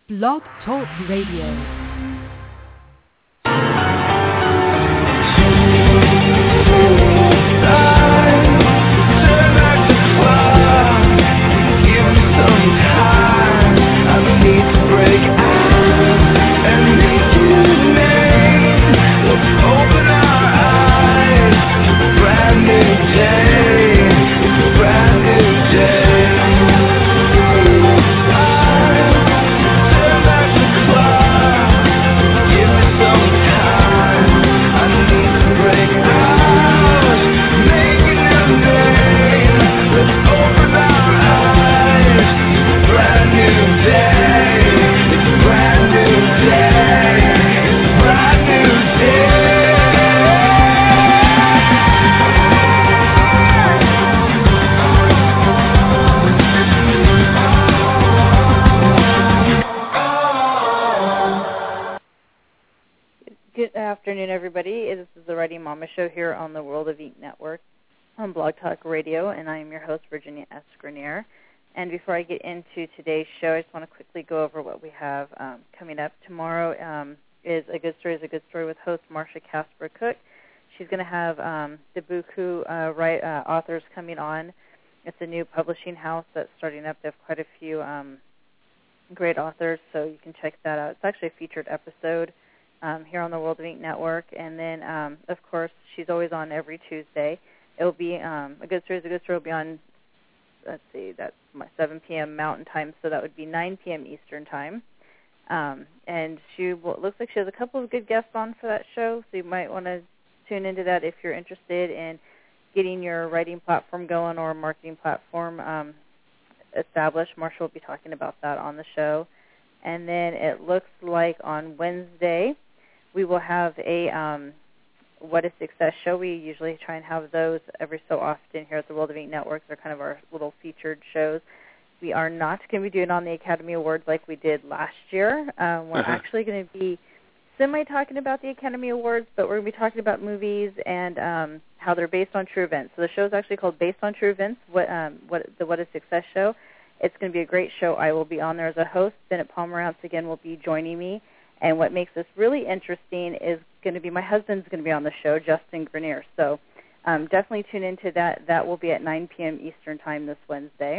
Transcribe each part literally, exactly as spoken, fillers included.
Blog Talk Radio. Everybody, this is the Writing Mama Show here on the World of Ink Network on Blog Talk Radio, and I am your host, Virginia S. Grenier. And before I get into today's show, I just want to quickly go over what we have um, coming up. Tomorrow um, is A Good Story is a Good Story with host Marsha Casper Cook. She's going to have um, the Buku uh, write, uh, authors coming on. It's a new publishing house that's starting up. They have quite a few um, great authors, so you can check that out. It's actually a featured episode Um, here on the World of Ink Network. And then, um, of course, she's always on every Tuesday. It will be, um, A Good Story is a Good Story will be on, let's see, that's my seven p.m. Mountain Time, so that would be nine p.m. Eastern Time. Um, and she will, it looks like she has a couple of good guests on for that show, so you might want to tune into that if you're interested in getting your writing platform going or marketing platform um, established. Marsha will be talking about that on the show. And then it looks like on Wednesday, we will have a um, What is Success show. We usually try and have those every so often here at the World of Ink Network. They're kind of our little featured shows. We are not going to be doing on the Academy Awards like we did last year. Um, we're uh-huh. actually going to be semi-talking about the Academy Awards, but we're going to be talking about movies and um, how they're based on true events. So the show is actually called Based on True Events, what, um, what the What is Success show. It's going to be a great show. I will be on there as a host. Bennett Pomerantz, again, will be joining me. And what makes this really interesting is going to be my husband's going to be on the show, Justin Grenier. So um, definitely tune into that. That will be at nine p.m. Eastern Time this Wednesday.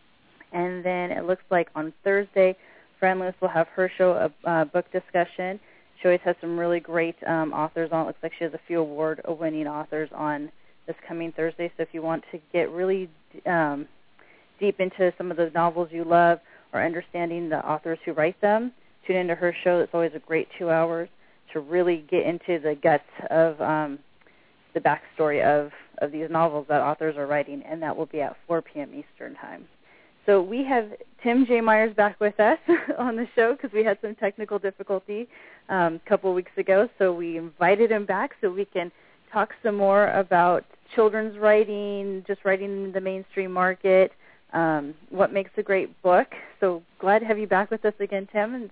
And then it looks like on Thursday, Fran Lewis will have her show, a uh, book discussion. She always has some really great um, authors on. It looks like she has a few award-winning authors on this coming Thursday. So if you want to get really um, deep into some of the novels you love or understanding the authors who write them, tune into her show. It's always a great two hours to really get into the guts of um, the backstory of, of these novels that authors are writing, and that will be at four p.m. Eastern Time. So we have Tim J. Myers back with us on the show because we had some technical difficulty um, a couple weeks ago, so we invited him back so we can talk some more about children's writing, just writing in the mainstream market, Um, what makes a great book. So glad to have you back with us again, Tim.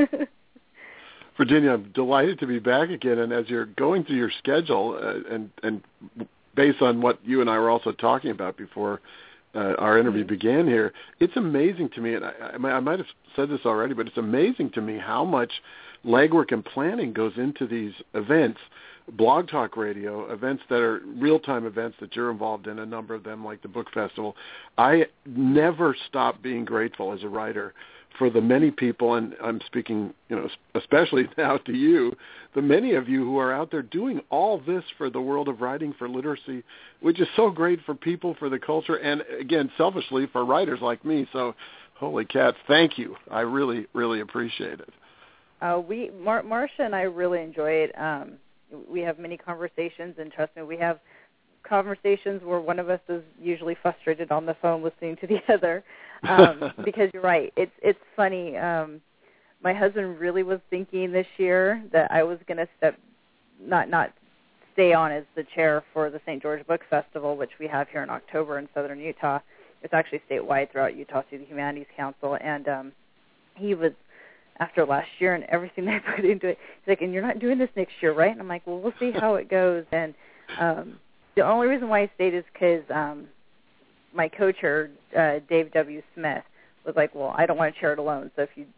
Virginia, I'm delighted to be back again. And as you're going through your schedule, uh, and, and based on what you and I were also talking about before uh, our interview mm-hmm. began here, it's amazing to me, and I, I might have said this already, but it's amazing to me how much legwork and planning goes into these events. Blog Talk Radio, events that are real-time events that you're involved in, a number of them like the Book Festival. I never stop being grateful as a writer for the many people, and I'm speaking, you know, especially now to you, the many of you who are out there doing all this for the world of writing, for literacy, which is so great for people, for the culture, and again, selfishly for writers like me. So, holy cats, thank you. I really, really appreciate it. Uh, we, Mar- Marsha and I really enjoy it. Um, we have many conversations, and trust me, we have conversations where one of us is usually frustrated on the phone listening to the other, um, because you're right. It's it's funny. Um, my husband really was thinking this year that I was going to step, not not stay on as the chair for the Saint George Book Festival, which we have here in October in southern Utah. It's actually statewide throughout Utah through the Humanities Council, and um, he was, after last year and everything they put into it, he's like, and you're not doing this next year, right? And I'm like, well, we'll see how it goes. And um, the only reason why I stayed is because um, my co-chair, uh, Dave W. Smith, was like, well, I don't want to chair it alone. So if you if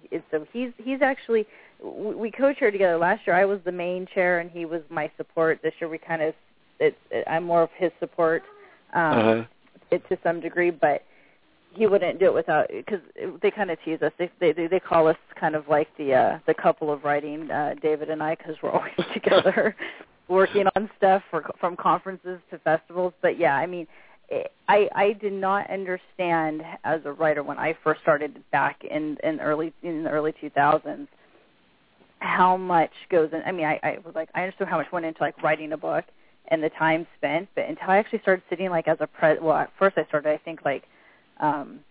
it's, so he's he's actually we co-chaired together last year. I was the main chair and he was my support. This year we kind of it's I'm more of his support um, uh-huh. it, to some degree, but he wouldn't do it without because they kind of tease us. They they they call us kind of like the uh, the couple of writing, uh, David and I, because we're always together working on stuff for, from conferences to festivals. But yeah, I mean. I, I did not understand as a writer when I first started back in, in early in the early two thousands how much goes in. I mean, I, I was like I understood how much went into like writing a book and the time spent, but until I actually started sitting like as a pre. Well, at first I started I think like, um,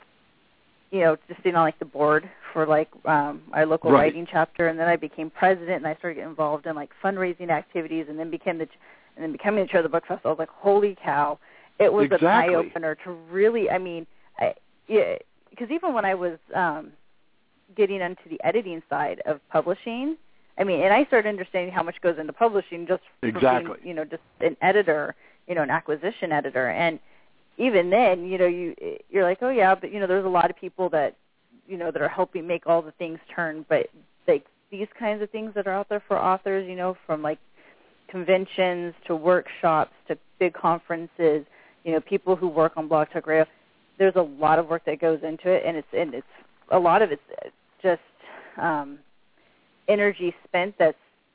you know, just sitting on like the board for like um, our local right. writing chapter, and then I became president and I started getting involved in like fundraising activities, and then became the and then becoming the chair of the book festival. I was like, holy cow. It was exactly. an eye-opener to really, I mean, I, yeah, because even when I was um, getting into the editing side of publishing, I mean, and I started understanding how much goes into publishing just exactly. for being, you know, just an editor, you know, an acquisition editor. And even then, you know, you, you're like, oh, yeah, but, you know, there's a lot of people that, you know, that are helping make all the things turn. But, like, these kinds of things that are out there for authors, you know, from, like, conventions to workshops to big conferences, you know, people who work on Blog Talk Radio, there's a lot of work that goes into it, and it's and it's a lot of it's just um, energy spent. That's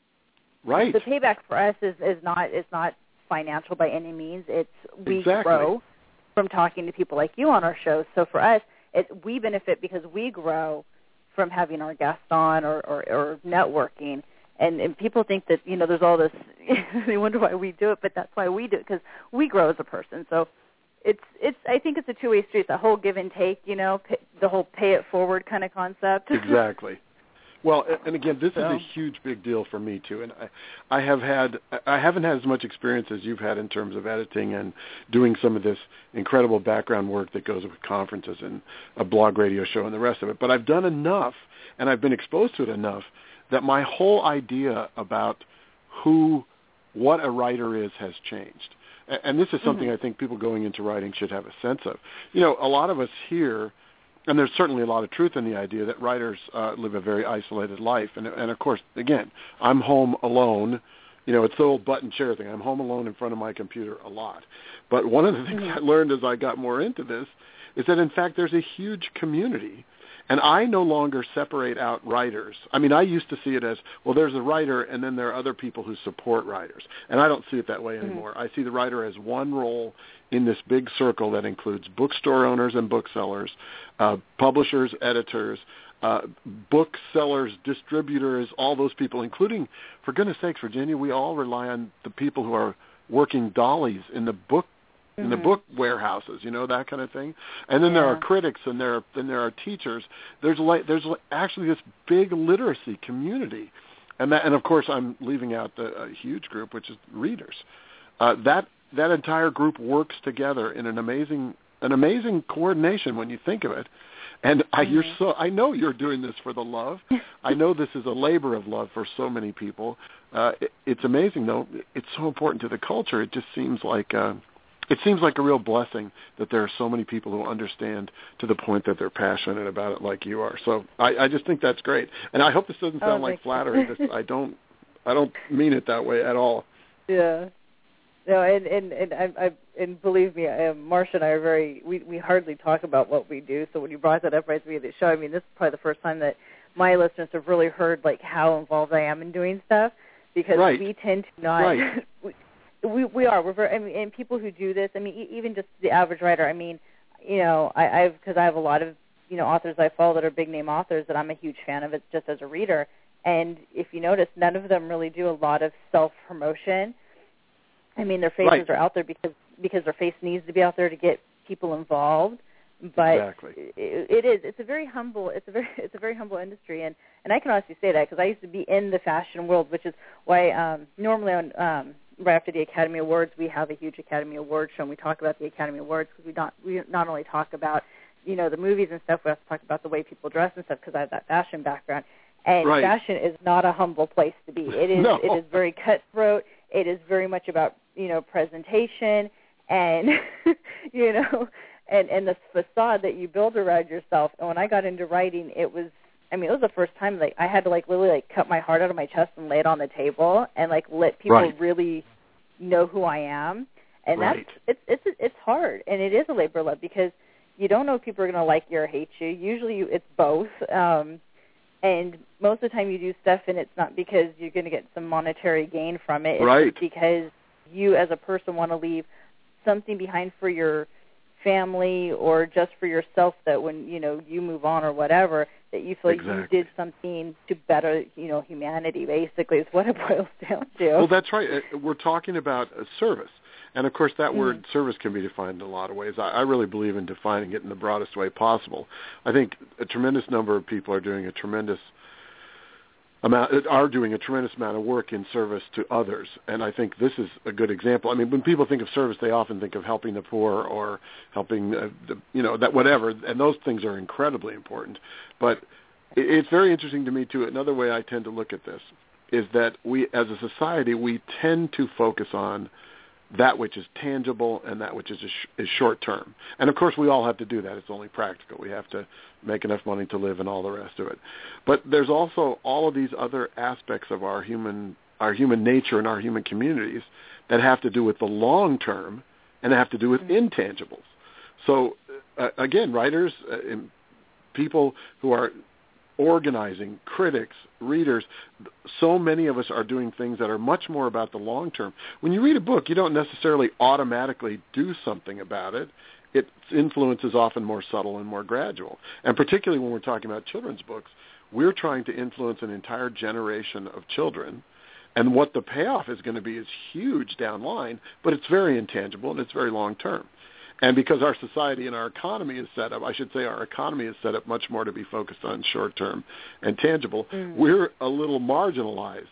right. The payback for us is, is not is not financial by any means. It's we exactly. grow from talking to people like you on our shows. So for us, it, we benefit because we grow from having our guests on or, or, or networking. And, and people think that, you know, there's all this, they wonder why we do it, but that's why we do it, because we grow as a person. So it's, it's. I think it's a two-way street. It's a whole give and take, you know, pay, the whole pay it forward kind of concept. Exactly. Well, and again, this so. is a huge, big deal for me, too. And I, I have had, I haven't had as much experience as you've had in terms of editing and doing some of this incredible background work that goes with conferences and a blog radio show and the rest of it. But I've done enough, and I've been exposed to it enough, that my whole idea about who, what a writer is has changed. And this is something mm-hmm. I think people going into writing should have a sense of. You know, a lot of us here, and there's certainly a lot of truth in the idea that writers uh, live a very isolated life. And, and, of course, again, I'm home alone. You know, it's the old button chair thing. I'm home alone in front of my computer a lot. But one of the things mm-hmm. I learned as I got more into this is that, in fact, there's a huge community. And I no longer separate out writers. I mean, I used to see it as, well, there's a writer, and then there are other people who support writers. And I don't see it that way anymore. Mm-hmm. I see the writer as one role in this big circle that includes bookstore owners and booksellers, uh, publishers, editors, uh, booksellers, distributors, all those people, including, for goodness sakes, Virginia, we all rely on the people who are working dollies in the book in the book warehouses, you know, that kind of thing. And then yeah. there are critics, and there are, and there are teachers. There's like there's actually this big literacy community, and that, and of course I'm leaving out the, a huge group, which is readers. Uh, that that entire group works together in an amazing an amazing coordination when you think of it. And I, mm-hmm. you're so I know you're doing this for the love. I know this is a labor of love for so many people. Uh, it, it's amazing, though. It's so important to the culture. It just seems like. Uh, It seems like a real blessing that there are so many people who understand to the point that they're passionate about it like you are. So I, I just think that's great. And I hope this doesn't sound oh, like flattery. This, I don't I don't mean it that way at all. Yeah. No, and and and I, I and believe me, I, Marcia and I are very we we hardly talk about what we do. So when you brought that up right at the beginning of the show, I mean, this is probably the first time that my listeners have really heard like how involved I am in doing stuff, because right. we tend to not. Right. we, We we are. We're very, I mean, and people who do this, I mean, even just the average writer, I mean, you know, I, I've, because I have a lot of, you know, authors I follow that are big name authors that I'm a huge fan of it just as a reader. And if you notice, none of them really do a lot of self-promotion. I mean, their faces right. are out there because, because their face needs to be out there to get people involved. But exactly. it, it is. It's a very humble. It's a very. It's a very humble industry, and, and I can honestly say that because I used to be in the fashion world, which is why um, normally on um, right after the Academy Awards we have a huge Academy Awards show, and we talk about the Academy Awards because we not we not only talk about you know the movies and stuff, we also talk about the way people dress and stuff because I have that fashion background. And right. fashion is not a humble place to be. It is. No. It is very cutthroat. It is very much about you know presentation and you know. And, and the facade that you build around yourself. And when I got into writing, it was I mean, it was the first time like I had to like literally like cut my heart out of my chest and lay it on the table and like let people right. really know who I am. And right. that's it's it's it's hard, and it is a labor of love because you don't know if people are going to like you or hate you. Usually, you, it's both. Um, and most of the time, you do stuff, and it's not because you're going to get some monetary gain from it. It's right. just because you, as a person, want to leave something behind for your family or just for yourself. That when you know you move on or whatever, that you feel exactly. like you did something to better, you know, humanity. Basically, is what it boils down to. Well, that's right. We're talking about a service. And, of course, that mm-hmm. word service can be defined in a lot of ways. I, I really believe in defining it in the broadest way possible. I think a tremendous number of people are doing a tremendous amount, are doing a tremendous amount of work in service to others. And I think this is a good example. I mean, when people think of service, they often think of helping the poor or helping, uh, the, you know, that whatever. And those things are incredibly important. But it, it's very interesting to me, too. Another way I tend to look at this is that we, as a society, we tend to focus on that which is tangible and that which is, is short-term. And, of course, we all have to do that. It's only practical. We have to make enough money to live and all the rest of it. But there's also all of these other aspects of our human our human nature and our human communities that have to do with the long-term and have to do with intangibles. So, uh, again, writers, uh, people who are organizing, critics, readers, so many of us are doing things that are much more about the long term. When you read a book, you don't necessarily automatically do something about it. Its influence is often more subtle and more gradual. And particularly when we're talking about children's books, we're trying to influence an entire generation of children. And what the payoff is going to be is huge down the line, but it's very intangible and it's very long term. And because our society and our economy is set up, I should say our economy is set up much more to be focused on short-term and tangible, mm. we're a little marginalized.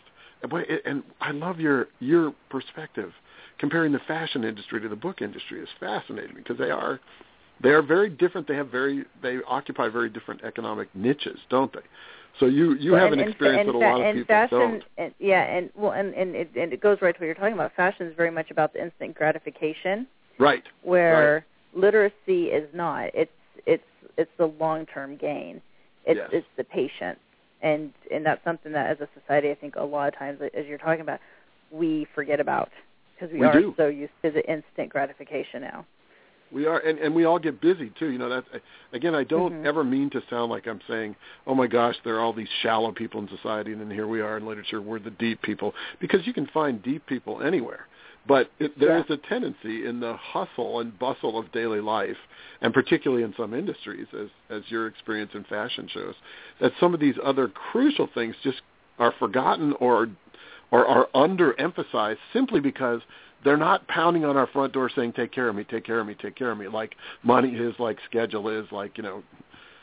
And I love your your perspective. Comparing the fashion industry to the book industry is fascinating because they are they are very different. They have very they occupy very different economic niches, don't they? So you, you well, have and, an experience and, that a lot and of people fashion, don't. And, yeah, and well, and and it, and it goes right to what you're talking about. Fashion is very much about the instant gratification. Right. Where right. literacy is not. It's it's it's the long-term gain. It's yes. it's the patience, and and that's something that as a society, I think a lot of times, as you're talking about, we forget about because we, we are do. so used to the instant gratification now. We are, and, and we all get busy too. You know, that again, I don't mm-hmm. ever mean to sound like I'm saying, "Oh my gosh, there are all these shallow people in society," and then here we are in literature, we're the deep people, because you can find deep people anywhere. But it, there yeah. is a tendency in the hustle and bustle of daily life, and particularly in some industries, as as your experience in fashion shows, that some of these other crucial things just are forgotten or or are underemphasized simply because they're not pounding on our front door saying, "Take care of me, take care of me, take care of me," like money is, like schedule is, like, you know,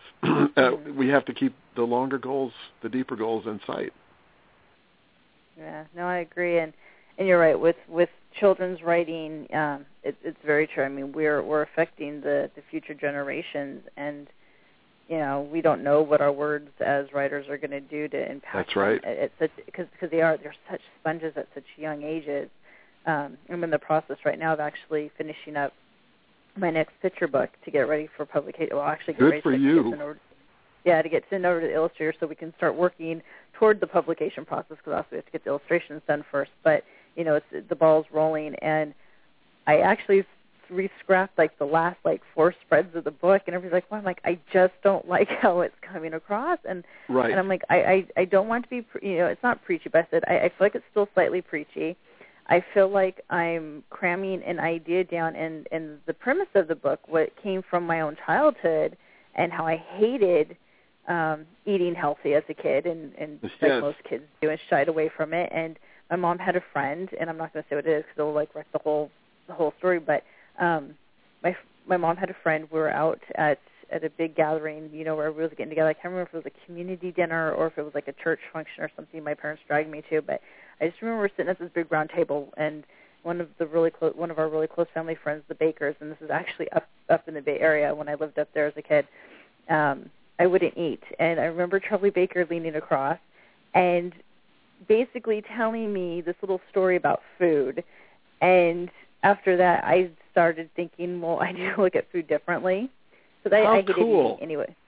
uh, we have to keep the longer goals, the deeper goals in sight. Yeah, no, I agree, and and you're right with with children's writing. Um, it, it's very true. I mean, we're we're affecting the, the future generations, and you know, we don't know what our words as writers are going to do to impact. That's right. Them. It's such because because they are they're such sponges at such young ages. Um, I'm in the process right now of actually finishing up my next picture book to get ready for publication. Well, actually, get Good ready for to you. Get over, yeah, to get sent over to the illustrator so we can start working toward the publication process, because also we have to get the illustrations done first. But you know, it's the ball's rolling, and I actually re-scrapped like the last like four spreads of the book, and everybody's like, "Well," I'm like, I just don't like how it's coming across, and right. and I'm like, I, I I don't want to be, you know, it's not preachy, but I said I, I feel like it's still slightly preachy. I feel like I'm cramming an idea down, and, and the premise of the book, what came from my own childhood and how I hated um, eating healthy as a kid, and, and yes. like most kids do, and shied away from it. And my mom had a friend, and I'm not going to say what it is because it'll like wreck the whole the whole story. But um, my my mom had a friend. We were out at at a big gathering, you know, where everybody was getting together. I can't remember if it was a community dinner or if it was like a church function or something my parents dragged me to, but I just remember sitting at this big round table, and one of the really close, one of our really close family friends, the Bakers, and this is actually up up in the Bay Area when I lived up there as a kid. Um, I wouldn't eat, and I remember Charlie Baker leaning across and basically telling me this little story about food. And after that, I started thinking, well, I need to look at food differently. Because I, How I hated cool. eating anyway.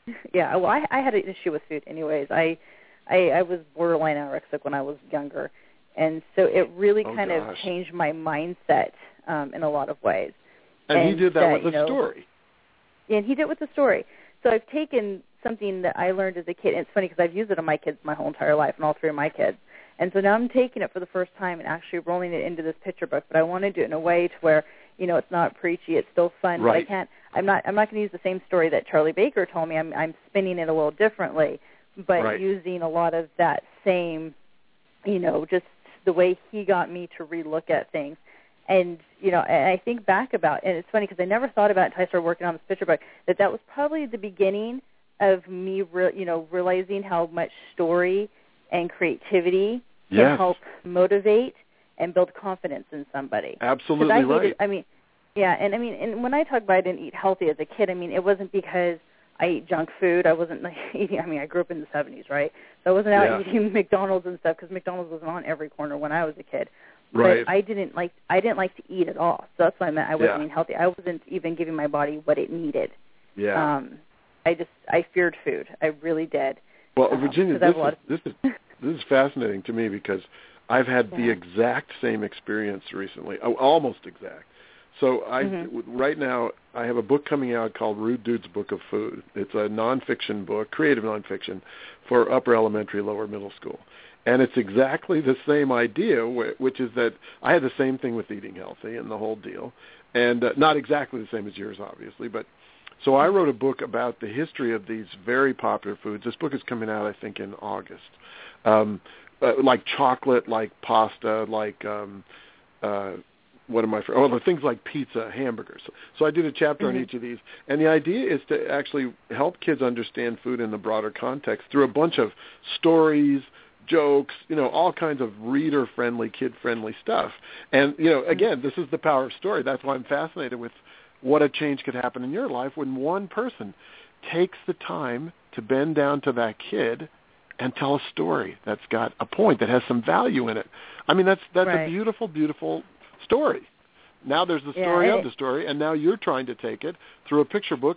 Yeah, well, I, I had an issue with food anyways. I, I, I was borderline anorexic when I was younger, and so it really oh, kind gosh. of changed my mindset um, in a lot of ways. And, and he did that, that with you the know, story. And he did it with the story. So I've taken something that I learned as a kid, and it's funny because I've used it on my kids my whole entire life, and all three of my kids. And so now I'm taking it for the first time and actually rolling it into this picture book. But I want to do it in a way to where, you know, it's not preachy, it's still fun. Right. But I can't. I'm not. I'm not going to use the same story that Charlie Baker told me. I'm. I'm spinning it a little differently, but right. using a lot of that same, you know, just the way he got me to relook at things. And, you know, and I think back about, and it's funny because I never thought about it until I started working on this picture book, that that was probably the beginning of me, re- you know, realizing how much story and creativity can yes. help motivate and build confidence in somebody. Absolutely I hated, right. I mean, yeah, and I mean, and when I talk about I didn't eat healthy as a kid, I mean, it wasn't because I ate junk food. I wasn't like eating, I mean, I grew up in the seventies, right? So I wasn't out yeah. eating McDonald's and stuff because McDonald's wasn't on every corner when I was a kid. Right. But I didn't like I didn't like to eat at all. So that's what I meant. I wasn't yeah. eating healthy. I wasn't even giving my body what it needed. Yeah. Um, I just I feared food. I really did. Well, um, Virginia, this is, of... this is this is fascinating to me because I've had yeah. the exact same experience recently, oh, almost exact. So I mm-hmm. right now I have a book coming out called Rude Dude's Book of Food. It's a nonfiction book, creative nonfiction, for upper elementary, lower middle school. And it's exactly the same idea, which is that I had the same thing with eating healthy and the whole deal, and uh, not exactly the same as yours, obviously. But so I wrote a book about the history of these very popular foods. This book is coming out, I think, in August. Um, uh, like chocolate, like pasta, like um, uh, what am I? Oh, the things like pizza, hamburgers. So I did a chapter mm-hmm. on each of these, and the idea is to actually help kids understand food in the broader context through a bunch of stories, jokes, you know, all kinds of reader-friendly, kid-friendly stuff. And, you know, again, this is the power of story. That's why I'm fascinated with what a change could happen in your life when one person takes the time to bend down to that kid and tell a story that's got a point, that has some value in it. I mean, that's that's right. a beautiful, beautiful story. Now there's the story yeah, of the story, and now you're trying to take it through a picture book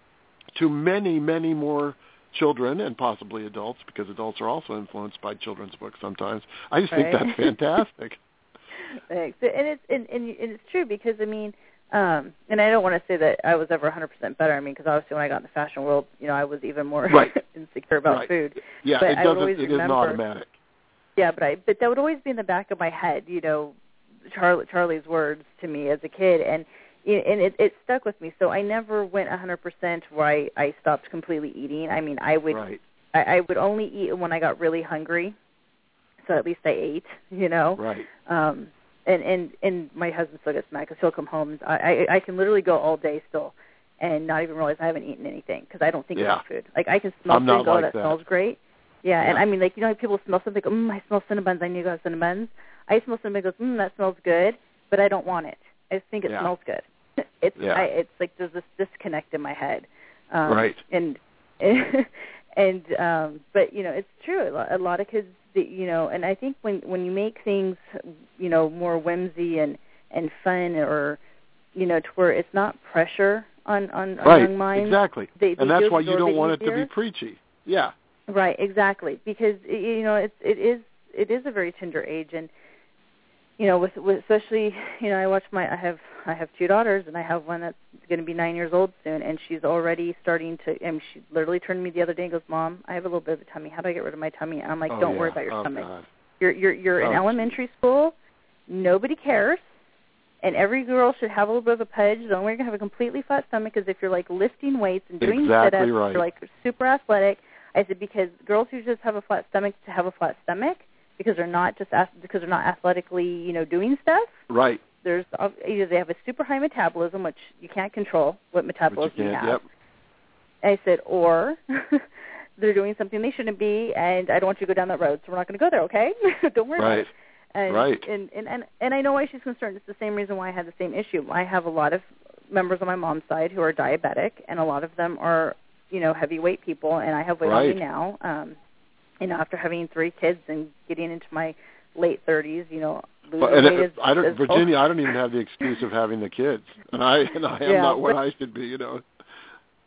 to many, many more children and possibly adults, because adults are also influenced by children's books sometimes. I just right. think that's fantastic. Thanks. And it's and, and it's true because I mean, um, and I don't want to say that I was ever one hundred percent better. I mean, because obviously when I got in the fashion world, you know, I was even more right. insecure about right. food. Yeah, but it I would doesn't. always It remember, isn't automatic. Yeah, but I but that would always be in the back of my head. You know, Charlie, Charlie's words to me as a kid, and and it, it stuck with me. So I never went one hundred percent where I, I stopped completely eating. I mean, I would right. I, I would only eat when I got really hungry. So at least I ate, you know. Right. Um, and, and, and my husband still gets mad because he'll come home. And I, I I can literally go all day still and not even realize I haven't eaten anything because I don't think yeah. about food. Like I can smell I'm food not and go, like that, that smells great. Yeah, yeah, and I mean, like, you know how people smell something, go, mm, I smell Cinnabons, I knew you got Cinnabons. I smell something, goes, mm, that smells good, but I don't want it. I just think it yeah. smells good. It's yeah. I, it's like there's this disconnect in my head. Um, right. And and um, but you know, it's true. A lot, a lot of kids, you know, and I think when when you make things, you know, more whimsy and and fun, or you know, to where it's not pressure on on, on right. young minds. Exactly. They, they and that's why absorb you don't it want easier. it to be preachy. Yeah. Right, exactly, because you know it's it is it is a very tender age, and you know with, with especially you know I watch my I have I have two daughters, and I have one that's going to be nine years old soon, and she's already starting to. And she literally turned to me the other day and goes, "Mom, I have a little bit of a tummy. How do I get rid of my tummy?" And I'm like, oh, "Don't yeah. worry about your oh, stomach. God. You're you're you're oh, in elementary school. Nobody cares." And every girl should have a little bit of a pudge. The only way you're going to have a completely flat stomach is if you're like lifting weights and doing exactly sit-ups. Right. You're like super athletic. I said because girls who just have a flat stomach to have a flat stomach because they're not just because they're not athletically, you know, doing stuff. Right. There's either they have a super high metabolism, which you can't control what metabolism you, you can't, have. Yep. I said, or they're doing something they shouldn't be, and I don't want you to go down that road, so we're not going to go there. Okay? Don't worry right. about it. And, right. And, and, and, and I know why she's concerned. It's the same reason why I had the same issue. I have a lot of members on my mom's side who are diabetic, and a lot of them are, you know, heavyweight people, and I have weight right. on me now. Um, you know, after having three kids and getting into my late thirties, you know, losing well, and weight it, is, I don't, is Virginia, I don't even have the excuse of having the kids, and I and I am yeah, not what but, I should be, you know.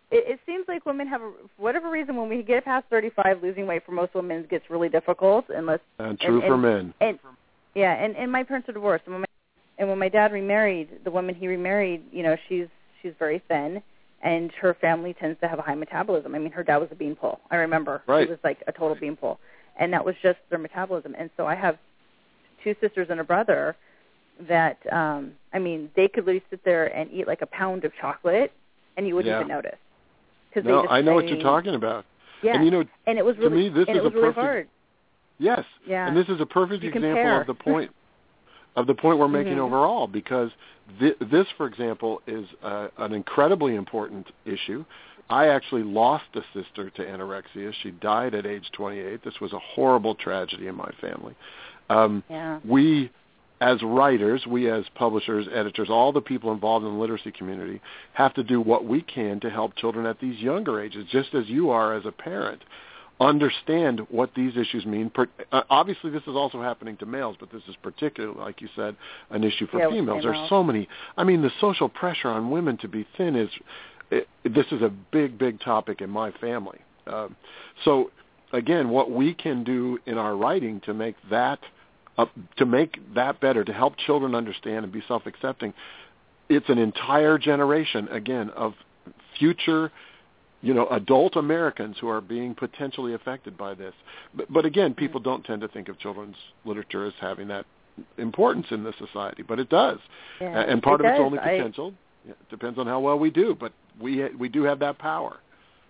it, it seems like women have, a, for whatever reason, when we get past thirty-five, losing weight for most women gets really difficult. Unless and true and, for and, men. And, yeah, and, and my parents are divorced. And when my, and when my dad remarried, the woman he remarried, you know, she's she's very thin, and her family tends to have a high metabolism. I mean, her dad was a beanpole. I remember. Right. He was like a total beanpole. And that was just their metabolism. And so I have two sisters and a brother that, um, I mean, they could literally sit there and eat like a pound of chocolate, and you wouldn't yeah. even notice. Cause no, they just, I know I what mean, you're talking about. Yeah. And, you know, and it was really, to me, this and is it was a really perfect, hard. Yes. Yeah. And this is a perfect you example compare. of the point of the point we're making mm-hmm. overall, because th- this, for example, is uh, an incredibly important issue. I actually lost a sister to anorexia. She died at age twenty-eight. This was a horrible tragedy in my family. Um, yeah. We, as writers, we as publishers, editors, all the people involved in the literacy community have to do what we can to help children at these younger ages, just as you are as a parent, understand what these issues mean. Per, uh, obviously, this is also happening to males, but this is particularly, like you said, an issue for yeah, females. There's so many. I mean, the social pressure on women to be thin is, it, this is a big, big topic in my family. Um, so, again, what we can do in our writing to make that uh, to make that better, to help children understand and be self-accepting, it's an entire generation, again, of future, you know, adult Americans who are being potentially affected by this. But, but again, people don't tend to think of children's literature as having that importance in this society, but it does. Yeah, and part it of it's does. only potential. I, it depends on how well we do, but we we do have that power.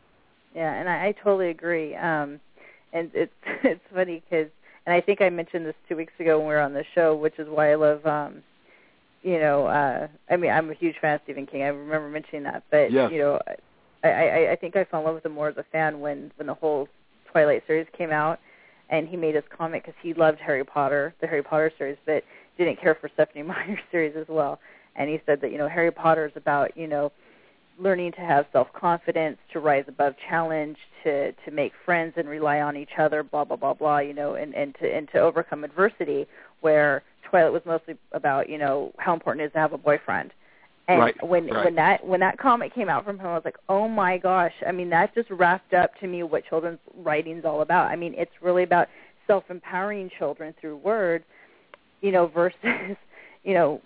Yeah, and I, I totally agree. Um, and it's it's funny because, and I think I mentioned this two weeks ago when we were on the show, which is why I love, um, you know, uh, I mean, I'm a huge fan of Stephen King. I remember mentioning that, but yes. you know, I, I, I think I fell in love with him more as a fan when when the whole Twilight series came out, and he made his comment because he loved Harry Potter, the Harry Potter series, but didn't care for Stephanie Meyer's series as well. And he said that, you know, Harry Potter is about, you know, learning to have self-confidence, to rise above challenge, to, to make friends and rely on each other, blah, blah, blah, blah, you know, and, and, to, and to overcome adversity, where Twilight was mostly about, you know, how important it is to have a boyfriend. And right, when right. when that when that comment came out from him, I was like, oh my gosh! I mean, that just wrapped up to me what children's writing's all about. I mean, it's really about self-empowering children through words, you know, versus, you know,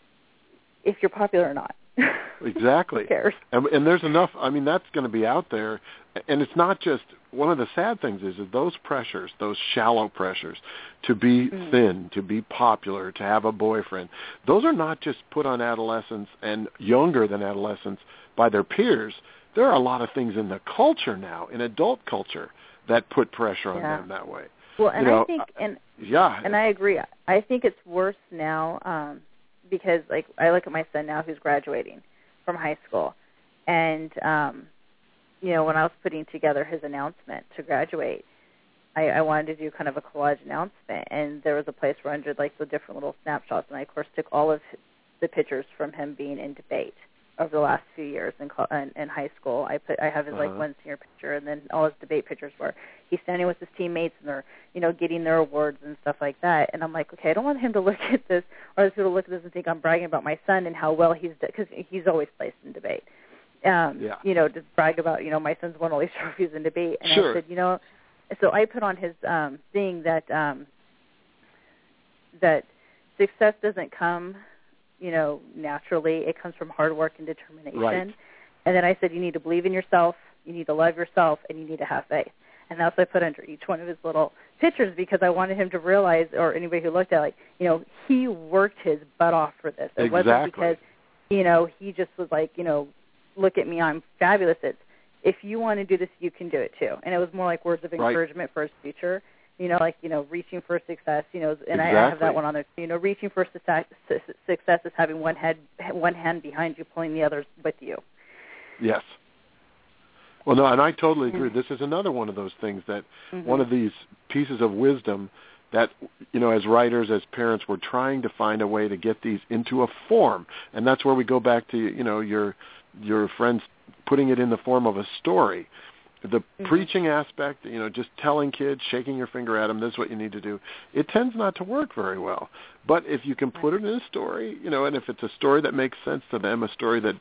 if you're popular or not. Exactly. Who cares? And, and there's enough. I mean, that's going to be out there, and it's not just. One of the sad things is that those pressures, those shallow pressures, to be mm. thin, to be popular, to have a boyfriend, those are not just put on adolescents and younger than adolescents by their peers. There are a lot of things in the culture now, in adult culture, that put pressure on yeah. them that way. Well, and you know, I think, and yeah, and I agree. I think it's worse now um, because, like, I look at my son now who's graduating from high school, and um, you know, when I was putting together his announcement to graduate, I, I wanted to do kind of a collage announcement, and there was a place where under like the different little snapshots, and I of course took all of the pictures from him being in debate over the last few years in, in, in high school. I put I have his uh-huh. like one senior picture, and then all his debate pictures where he's standing with his teammates and they're, you know, getting their awards and stuff like that. And I'm like, okay, I don't want him to look at this or other people to look at this and think I'm bragging about my son and how well he's, because he's always placed in debate. Um, yeah. You know, to brag about, you know, my son's won all these trophies in debate. And sure. I said, you know, so I put on his um, thing that um, that success doesn't come, you know, naturally. It comes from hard work and determination. Right. And then I said, you need to believe in yourself, you need to love yourself, and you need to have faith. And that's what I put under each one of his little pictures because I wanted him to realize, or anybody who looked at it, like, you know, he worked his butt off for this. It exactly. wasn't because, you know, he just was like, you know, look at me, I'm fabulous. It's, if you want to do this, you can do it too. And it was more like words of encouragement right. for his future. You know, like, you know, reaching for success, you know, and exactly. I have that one on there. You know, reaching for success, success is having one head, one hand behind you, pulling the others with you. Yes. Well, no, and I totally agree. This is another one of those things that mm-hmm. one of these pieces of wisdom that, you know, as writers, as parents, we're trying to find a way to get these into a form. And that's where we go back to, you know, your your friends putting it in the form of a story. The mm-hmm. preaching aspect, you know, just telling kids, shaking your finger at them, this is what you need to do, it tends not to work very well. But if you can put it in a story, you know, and if it's a story that makes sense to them, a story that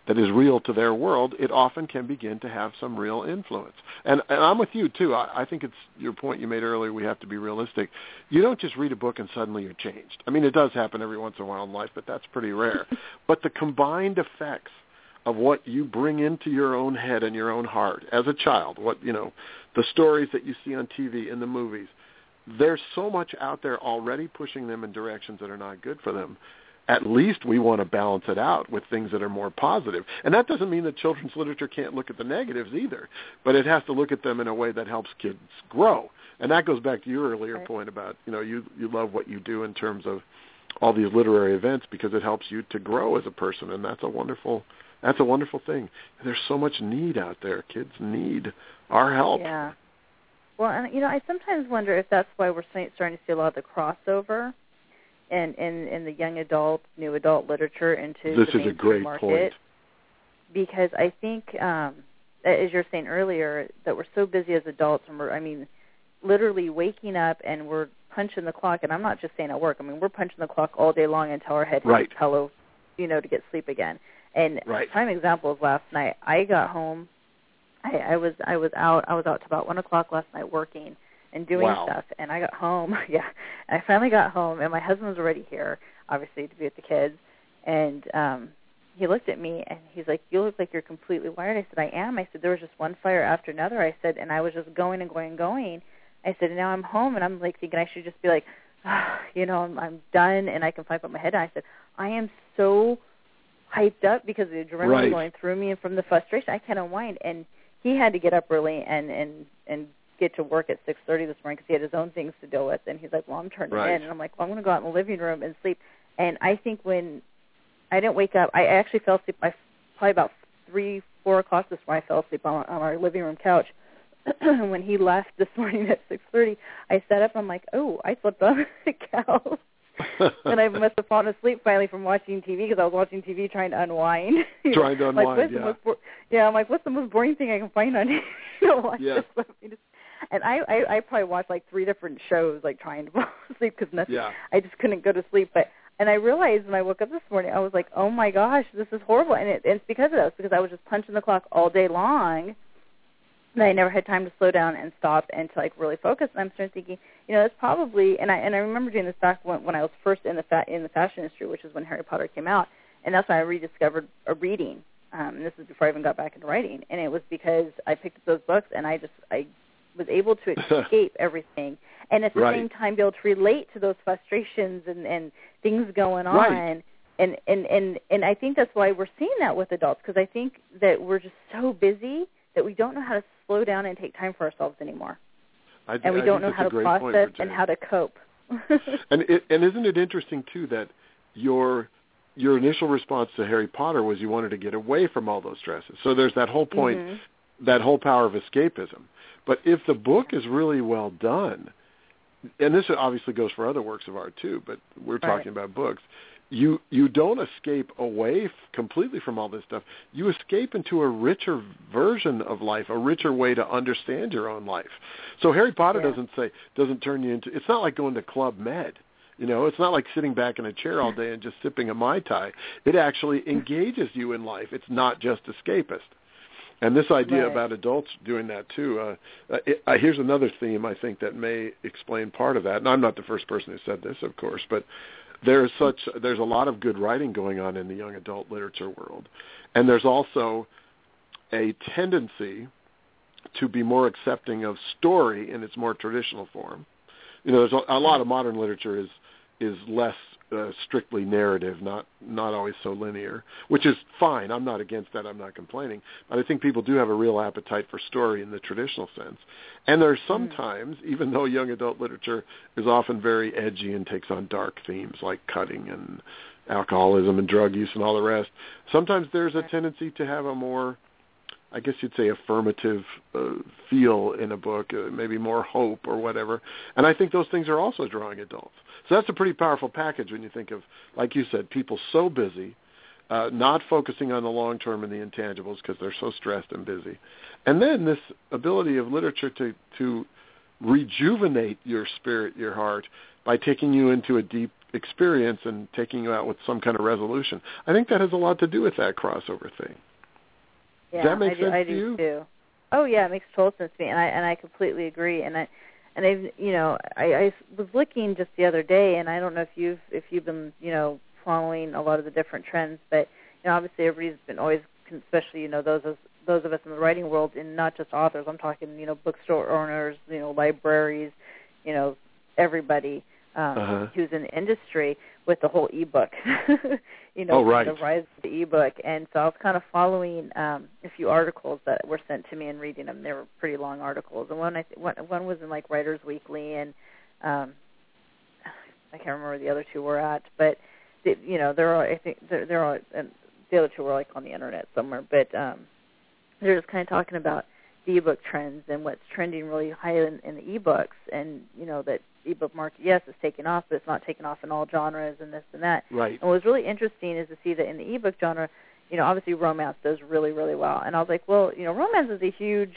that is real to their world, it often can begin to have some real influence. And, and I'm with you, too. I, I think it's your point you made earlier, we have to be realistic. You don't just read a book and suddenly you're changed. I mean, it does happen every once in a while in life, but that's pretty rare. But the combined effects of what you bring into your own head and your own heart as a child, what, you know, the stories that you see on T V, in the movies, there's so much out there already pushing them in directions that are not good for them. At least we want to balance it out with things that are more positive. And that doesn't mean that children's literature can't look at the negatives either, but it has to look at them in a way that helps kids grow. And that goes back to your earlier right. point about, you know, you, you love what you do in terms of all these literary events because it helps you to grow as a person, and that's a wonderful that's a wonderful thing. There's so much need out there. Kids need our help. Yeah. Well, and you know, I sometimes wonder if that's why we're starting to see a lot of the crossover in, in, in the young adult, new adult literature into this the is a great market. point. Because I think, um, as you were saying earlier, that we're so busy as adults, and we're, I mean, literally waking up and we're punching the clock, and I'm not just saying at work. I mean, we're punching the clock all day long until our head hits right. pillow, you know, to get sleep again. And right. prime example is last night. I got home. I, I was I was out. I was out to about one o'clock last night working and doing wow. stuff. And I got home. Yeah, I finally got home, and my husband was already here, obviously, to be with the kids. And um, he looked at me, and he's like, "You look like you're completely wired." I said, "I am." I said, "There was just one fire after another." I said, and I was just going and going and going. I said, and now I'm home, and I'm like thinking I should just be like, oh, you know, I'm, I'm done, and I can finally put my head down. I said, I am so hyped up because of the adrenaline right. going through me and from the frustration. I can't unwind. And he had to get up early and, and, and get to work at six thirty this morning because he had his own things to deal with. And he's like, well, I'm turning right. in. And I'm like, well, I'm going to go out in the living room and sleep. And I think when I didn't wake up, I actually fell asleep by probably about three, four o'clock this morning. I fell asleep on, on our living room couch. When he left this morning at six thirty, I sat up. I'm like, oh, I slept on the couch. And I must have fallen asleep finally from watching T V because I was watching T V trying to unwind. Trying to unwind, like, yeah. Most bo- yeah, I'm like, what's the most boring thing I can find on you know, watch yes. this? And I, I, I probably watched like three different shows, like trying to fall asleep because nothing. Yeah. I just couldn't go to sleep. But and I realized when I woke up this morning, I was like, oh my gosh, this is horrible. And it, it's because of this, because I was just punching the clock all day long. And I never had time to slow down and stop and to like really focus. And I'm starting thinking, you know, it's probably, and I and I remember doing this back when, when I was first in the fa- in the fashion industry, which is when Harry Potter came out, and that's when I rediscovered a reading. Um, and this is before I even got back into writing, and it was because I picked up those books and I just I was able to escape everything, and at the right. same time be able to relate to those frustrations and, and things going on. Right. And, and and and I think that's why we're seeing that with adults, because I think that we're just so busy that we don't know how to slow down and take time for ourselves anymore. I, and we I don't know how to process and how to cope. and it, and isn't it interesting, too, that your your initial response to Harry Potter was you wanted to get away from all those stresses. So there's that whole point, mm-hmm. that whole power of escapism. But if the book is really well done, and this obviously goes for other works of art, too, but we're talking right. about books, You you don't escape away f- completely from all this stuff. You escape into a richer version of life, a richer way to understand your own life. So Harry Potter yeah. doesn't say doesn't turn you into. It's not like going to Club Med. You know, it's not like sitting back in a chair all day and just sipping a Mai Tai. It actually engages you in life. It's not just escapist. And this idea right. about adults doing that too. Uh, uh, it, uh, here's another theme I think that may explain part of that. And I'm not the first person who said this, of course, but. There's such there's a lot of good writing going on in the young adult literature world, and there's also a tendency to be more accepting of story in its more traditional form. You know, there's a, a lot of modern literature is is less uh, strictly narrative, not not always so linear, which is fine. I'm not against that. I'm not complaining. But I think people do have a real appetite for story in the traditional sense. And there's sometimes, mm. even though young adult literature is often very edgy and takes on dark themes like cutting and alcoholism and drug use and all the rest, sometimes there's a tendency to have a more, I guess you'd say, affirmative uh, feel in a book, uh, maybe more hope or whatever. And I think those things are also drawing adults. So that's a pretty powerful package when you think of, like you said, people so busy, uh, not focusing on the long term and the intangibles because they're so stressed and busy. And then this ability of literature to, to rejuvenate your spirit, your heart, by taking you into a deep experience and taking you out with some kind of resolution. I think that has a lot to do with that crossover thing. Yeah, Does that make I do, sense I to do you? Too. Oh yeah, it makes total sense to me, and I and I completely agree. And I and I you know I, I was looking just the other day, and I don't know if you've if you've been you know following a lot of the different trends, but you know obviously everybody's been always, especially you know those of those of us in the writing world, and not just authors. I'm talking you know bookstore owners, you know libraries, you know everybody. Um, uh-huh. who's in the industry with the whole ebook, you know, oh, right. the rise of the ebook. And so I was kind of following um, a few articles that were sent to me and reading them. They were pretty long articles, and one I th- one, one was in like Writers Weekly, and um, I can't remember where the other two were at, but they, you know, they're all, I think they're, they're all, and the other two were like on the internet somewhere, but um, they're just kind of talking about the ebook trends and what's trending really high in, in the ebooks, and you know that ebook market, yes, it's taken off, but it's not taken off in all genres and this and that. Right. And what was really interesting is to see that in the ebook genre, you know, obviously romance does really, really well. And I was like, well, you know, romance is a huge,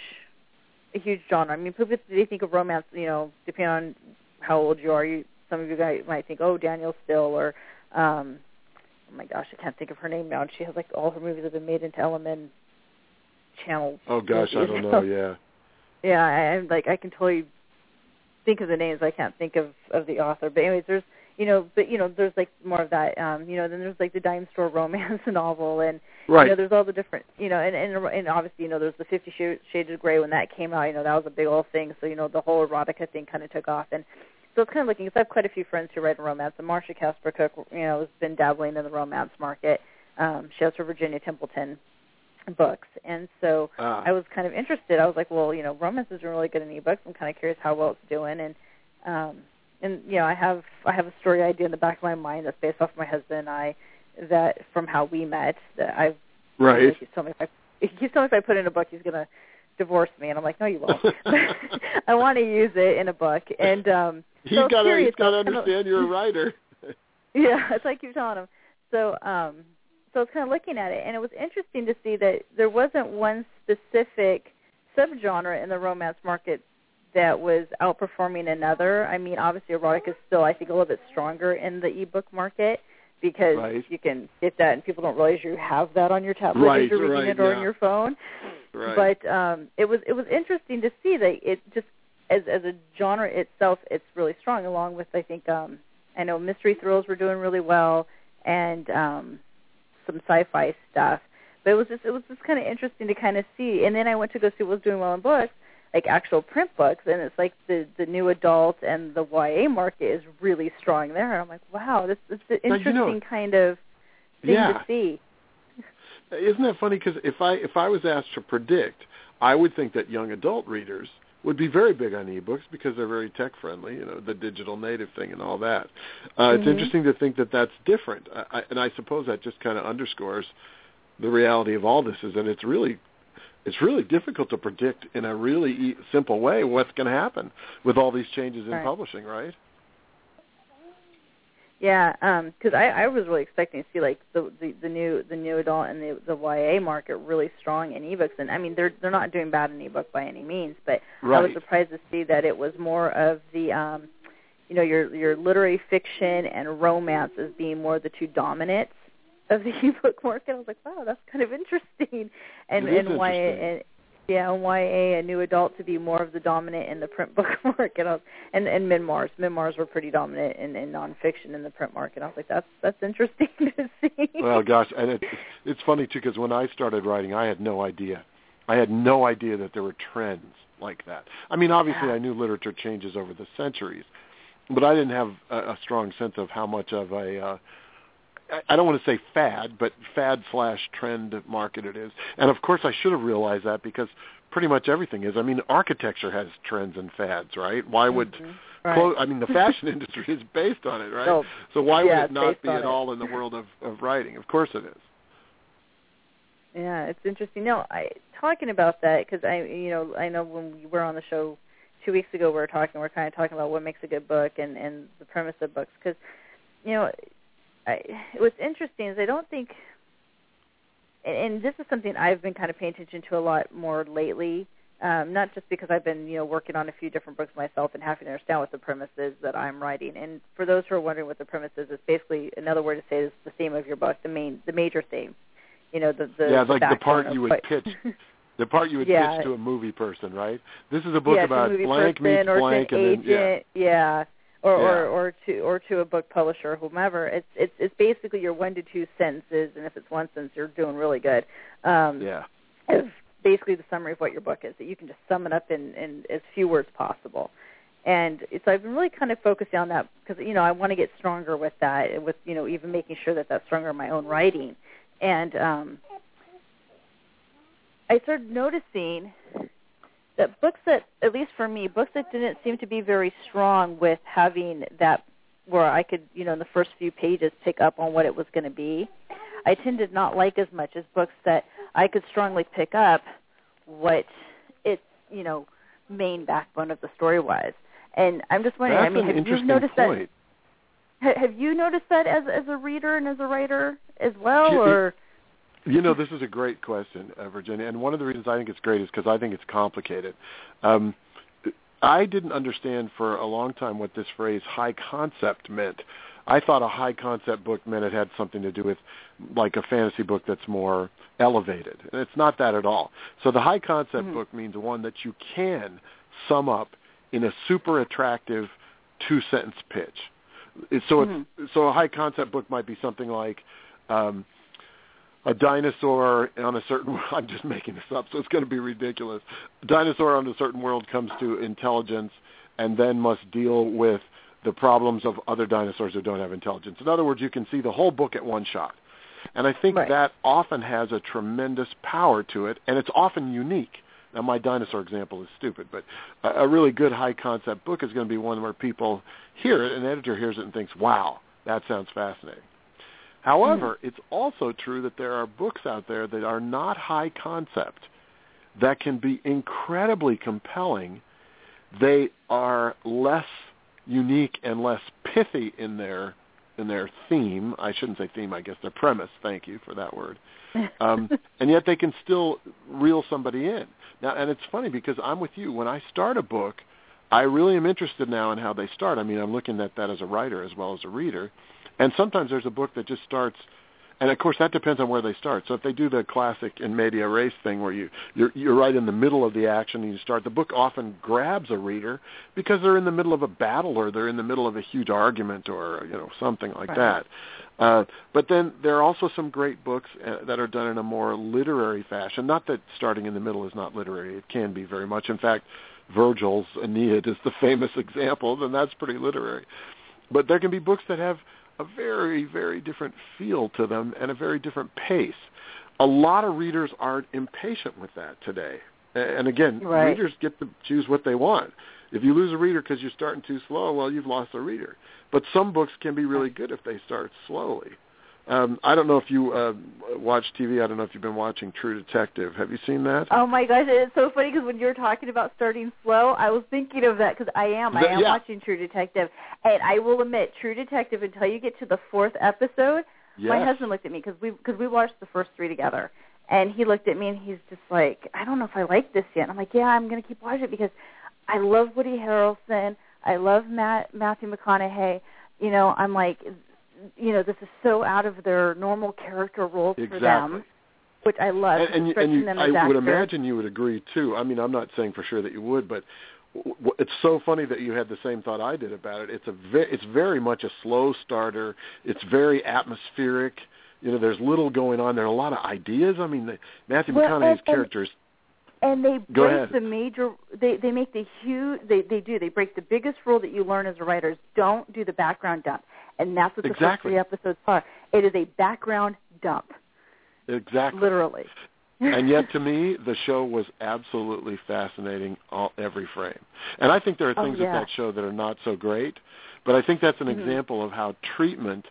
a huge genre. I mean, people they think of romance, you know, depending on how old you are. You, some of you guys might think, oh, Danielle Still, or um, oh my gosh, I can't think of her name now. And she has like all her movies have been made into L M N channel. Oh gosh, I don't know. Yeah. Yeah, I, I'm like I can totally think of the names. I can't think of, of the author. But anyways, there's you know, but you know, there's like more of that. Um, you know, then there's like the dime store romance novel, and right. you know, there's all the different. You know, and and, and obviously, you know, there's the Fifty Shades of Grey when that came out. You know, that was a big old thing. So you know, the whole erotica thing kind of took off, and so it's kind of looking. Because I have quite a few friends who write in romance, and Marcia Casper Cook, you know, has been dabbling in the romance market. Um, she has her Virginia Templeton books, and so ah. I was kind of interested. I was like, well, you know, romance is really good in ebooks. I'm kind of curious how well it's doing, and um, and you know, I have I have a story idea in the back of my mind that's based off my husband and I, that from how we met. That I've right. You know, he's told me if I he keeps telling me if I put it in a book, he's gonna divorce me, and I'm like, no, you won't. I want to use it in a book, and um, he's so got to he's got to understand you're a writer. Yeah, that's what I keep telling him. So. um So I was kind of looking at it, and it was interesting to see that there wasn't one specific subgenre in the romance market that was outperforming another. I mean, obviously, erotica is still, I think, a little bit stronger in the ebook market because right. you can get that, and people don't realize you have that on your tablet right, as you're reading right, it or yeah. on your phone. Right. But um, it was it was interesting to see that it just as as a genre itself, it's really strong. Along with, I think, um, I know mystery thrills were doing really well, and um, some sci-fi stuff, but it was just it was just kind of interesting to kind of see. And then I went to go see what was doing well in books, like actual print books, and it's like the the new adult and the Y A market is really strong there. And I'm like, wow, this, this is an interesting you know, kind of thing yeah. to see. Isn't that funny? Because if I if I was asked to predict, I would think that young adult readers would be very big on ebooks because they're very tech friendly, you know, the digital native thing and all that. Uh, mm-hmm. It's interesting to think that that's different, I, and I suppose that just kind of underscores the reality of all this is that it's really it's really difficult to predict in a really e- simple way what's going to happen with all these changes in right. publishing, right? Yeah, because um, I, I was really expecting to see like the, the, the new the new adult and the the Y A market really strong in ebooks, and I mean they're they're not doing bad in ebook by any means, but right. I was surprised to see that it was more of the um, you know your your literary fiction and romance as being more the two dominants of the ebook market. I was like, wow, that's kind of interesting, and it is and Y A. interesting. And, Yeah, and Y A, a new adult, to be more of the dominant in the print book market, I was, and and memoirs. Memoirs were pretty dominant in, in nonfiction in the print market. I was like, that's that's interesting to see. Well, gosh, and it, it's funny too because when I started writing, I had no idea. I had no idea that there were trends like that. I mean, obviously, yeah. I knew literature changes over the centuries, but I didn't have a, a strong sense of how much of a uh, I don't want to say fad, but fad slash trend market it is. And of course I should have realized that because pretty much everything is. I mean, architecture has trends and fads, right? Why would, mm-hmm. right. clo- I mean, the fashion industry is based on it, right? Oh, so why yeah, would it not be at it. all in the world of, of writing? Of course it is. Yeah, it's interesting. No, I talking about that because I, you know, I know when we were on the show two weeks ago, we were talking, we we're kind of talking about what makes a good book and, and the premise of books because, you know, I, what's interesting is I don't think, and, and this is something I've been kind of paying attention to a lot more lately, Um, not just because I've been, you know, working on a few different books myself and having to understand what the premise is that I'm writing. And for those who are wondering what the premise is, it's basically another word to say is the theme of your book, the main, the major theme. You know, the the yeah, the like the part you would what, pitch, the part you would yeah. pitch to a movie person, right? This is a book yeah, about blank meets or blank, to an and agent, then yeah, yeah, or, yeah. or or to or to a book publisher, whomever. It's it's it's basically your one to two sentences, and if it's one sentence, you're doing really good. Um, yeah. It's basically the summary of what your book is, that you can just sum it up in, in as few words possible. And so I've been really kind of focusing on that because, you know, I want to get stronger with that, with, you know, even making sure that that's stronger in my own writing. And um, I started noticing that books that, at least for me, books that didn't seem to be very strong with having that where I could, you know, in the first few pages pick up on what it was going to be, I tended not like as much as books that I could strongly pick up what its, you know, main backbone of the story was. And I'm just wondering, That's I mean, an have you interesting noticed point. that? Have you noticed that as as a reader and as a writer as well, You, or? You know, this is a great question, uh, Virginia, and one of the reasons I think it's great is because I think it's complicated. Um, I didn't understand for a long time what this phrase high concept meant. I thought a high concept book meant it had something to do with like a fantasy book that's more elevated. And it's not that at all. So the high concept Mm-hmm. book means one that you can sum up in a super attractive two-sentence pitch. So it's, Mm-hmm. so a high concept book might be something like um, a dinosaur on a certain – I'm just making this up, so it's going to be ridiculous. A dinosaur on a certain world comes to intelligence and then must deal with the problems of other dinosaurs who don't have intelligence. In other words, you can see the whole book at one shot. And I think Right. that often has a tremendous power to it, and it's often unique. Now, my dinosaur example is stupid, but a, a really good high-concept book is going to be one where people hear it, an editor hears it and thinks, wow, that sounds fascinating. However, mm. it's also true that there are books out there that are not high-concept that can be incredibly compelling. They are less unique and less pithy in their in their theme. I shouldn't say theme, I guess their premise. Thank you for that word. Um, and yet they can still reel somebody in. Now, and it's funny because I'm with you. When I start a book, I really am interested now in how they start. I mean, I'm looking at that as a writer as well as a reader. And sometimes there's a book that just starts, and of course that depends on where they start. So if they do the classic in media res thing where you, you're, you're right in the middle of the action and you start, the book often grabs a reader because they're in the middle of a battle or they're in the middle of a huge argument or, you know, something like right. that. Uh, but then there are also some great books uh, that are done in a more literary fashion. Not that starting in the middle is not literary. It can be very much. In fact, Virgil's Aeneid is the famous example, and that's pretty literary. But there can be books that have a very, very different feel to them and a very different pace. A lot of readers aren't impatient with that today. And again, right. readers get to choose what they want. If you lose a reader because you're starting too slow, well, you've lost a reader. But some books can be really good if they start slowly. Um, I don't know if you uh, watch T V. I don't know if you've been watching True Detective. Have you seen that? Oh, my gosh. It's so funny because when you were talking about starting slow, I was thinking of that because I am. I am yeah. watching True Detective. And I will admit, True Detective, until you get to the fourth episode, yes. my husband looked at me because we, cause we watched the first three together. And he looked at me and he's just like, I don't know if I like this yet. And I'm like, yeah, I'm going to keep watching it because I love Woody Harrelson. I love Matt, Matthew McConaughey. You know, I'm like, you know, this is so out of their normal character roles exactly. for them, which I love. And, and, you, and you, them I as would actors. imagine you would agree, too. I mean, I'm not saying for sure that you would, but w- w- it's so funny that you had the same thought I did about it. It's a ve- it's very much a slow starter. It's very atmospheric. You know, there's little going on. There are a lot of ideas. I mean, the, Matthew well, McConaughey's and, characters. And they Go break ahead. the major, they, they make the huge, they, they do, they break the biggest rule that you learn as a writer is don't do the background dump. And that's what the exactly. first three episodes are. It is a background dump. Exactly. Literally. And yet, to me, the show was absolutely fascinating all, every frame. And I think there are things oh, yeah. at that show that are not so great, but I think that's an mm-hmm. example of how treatment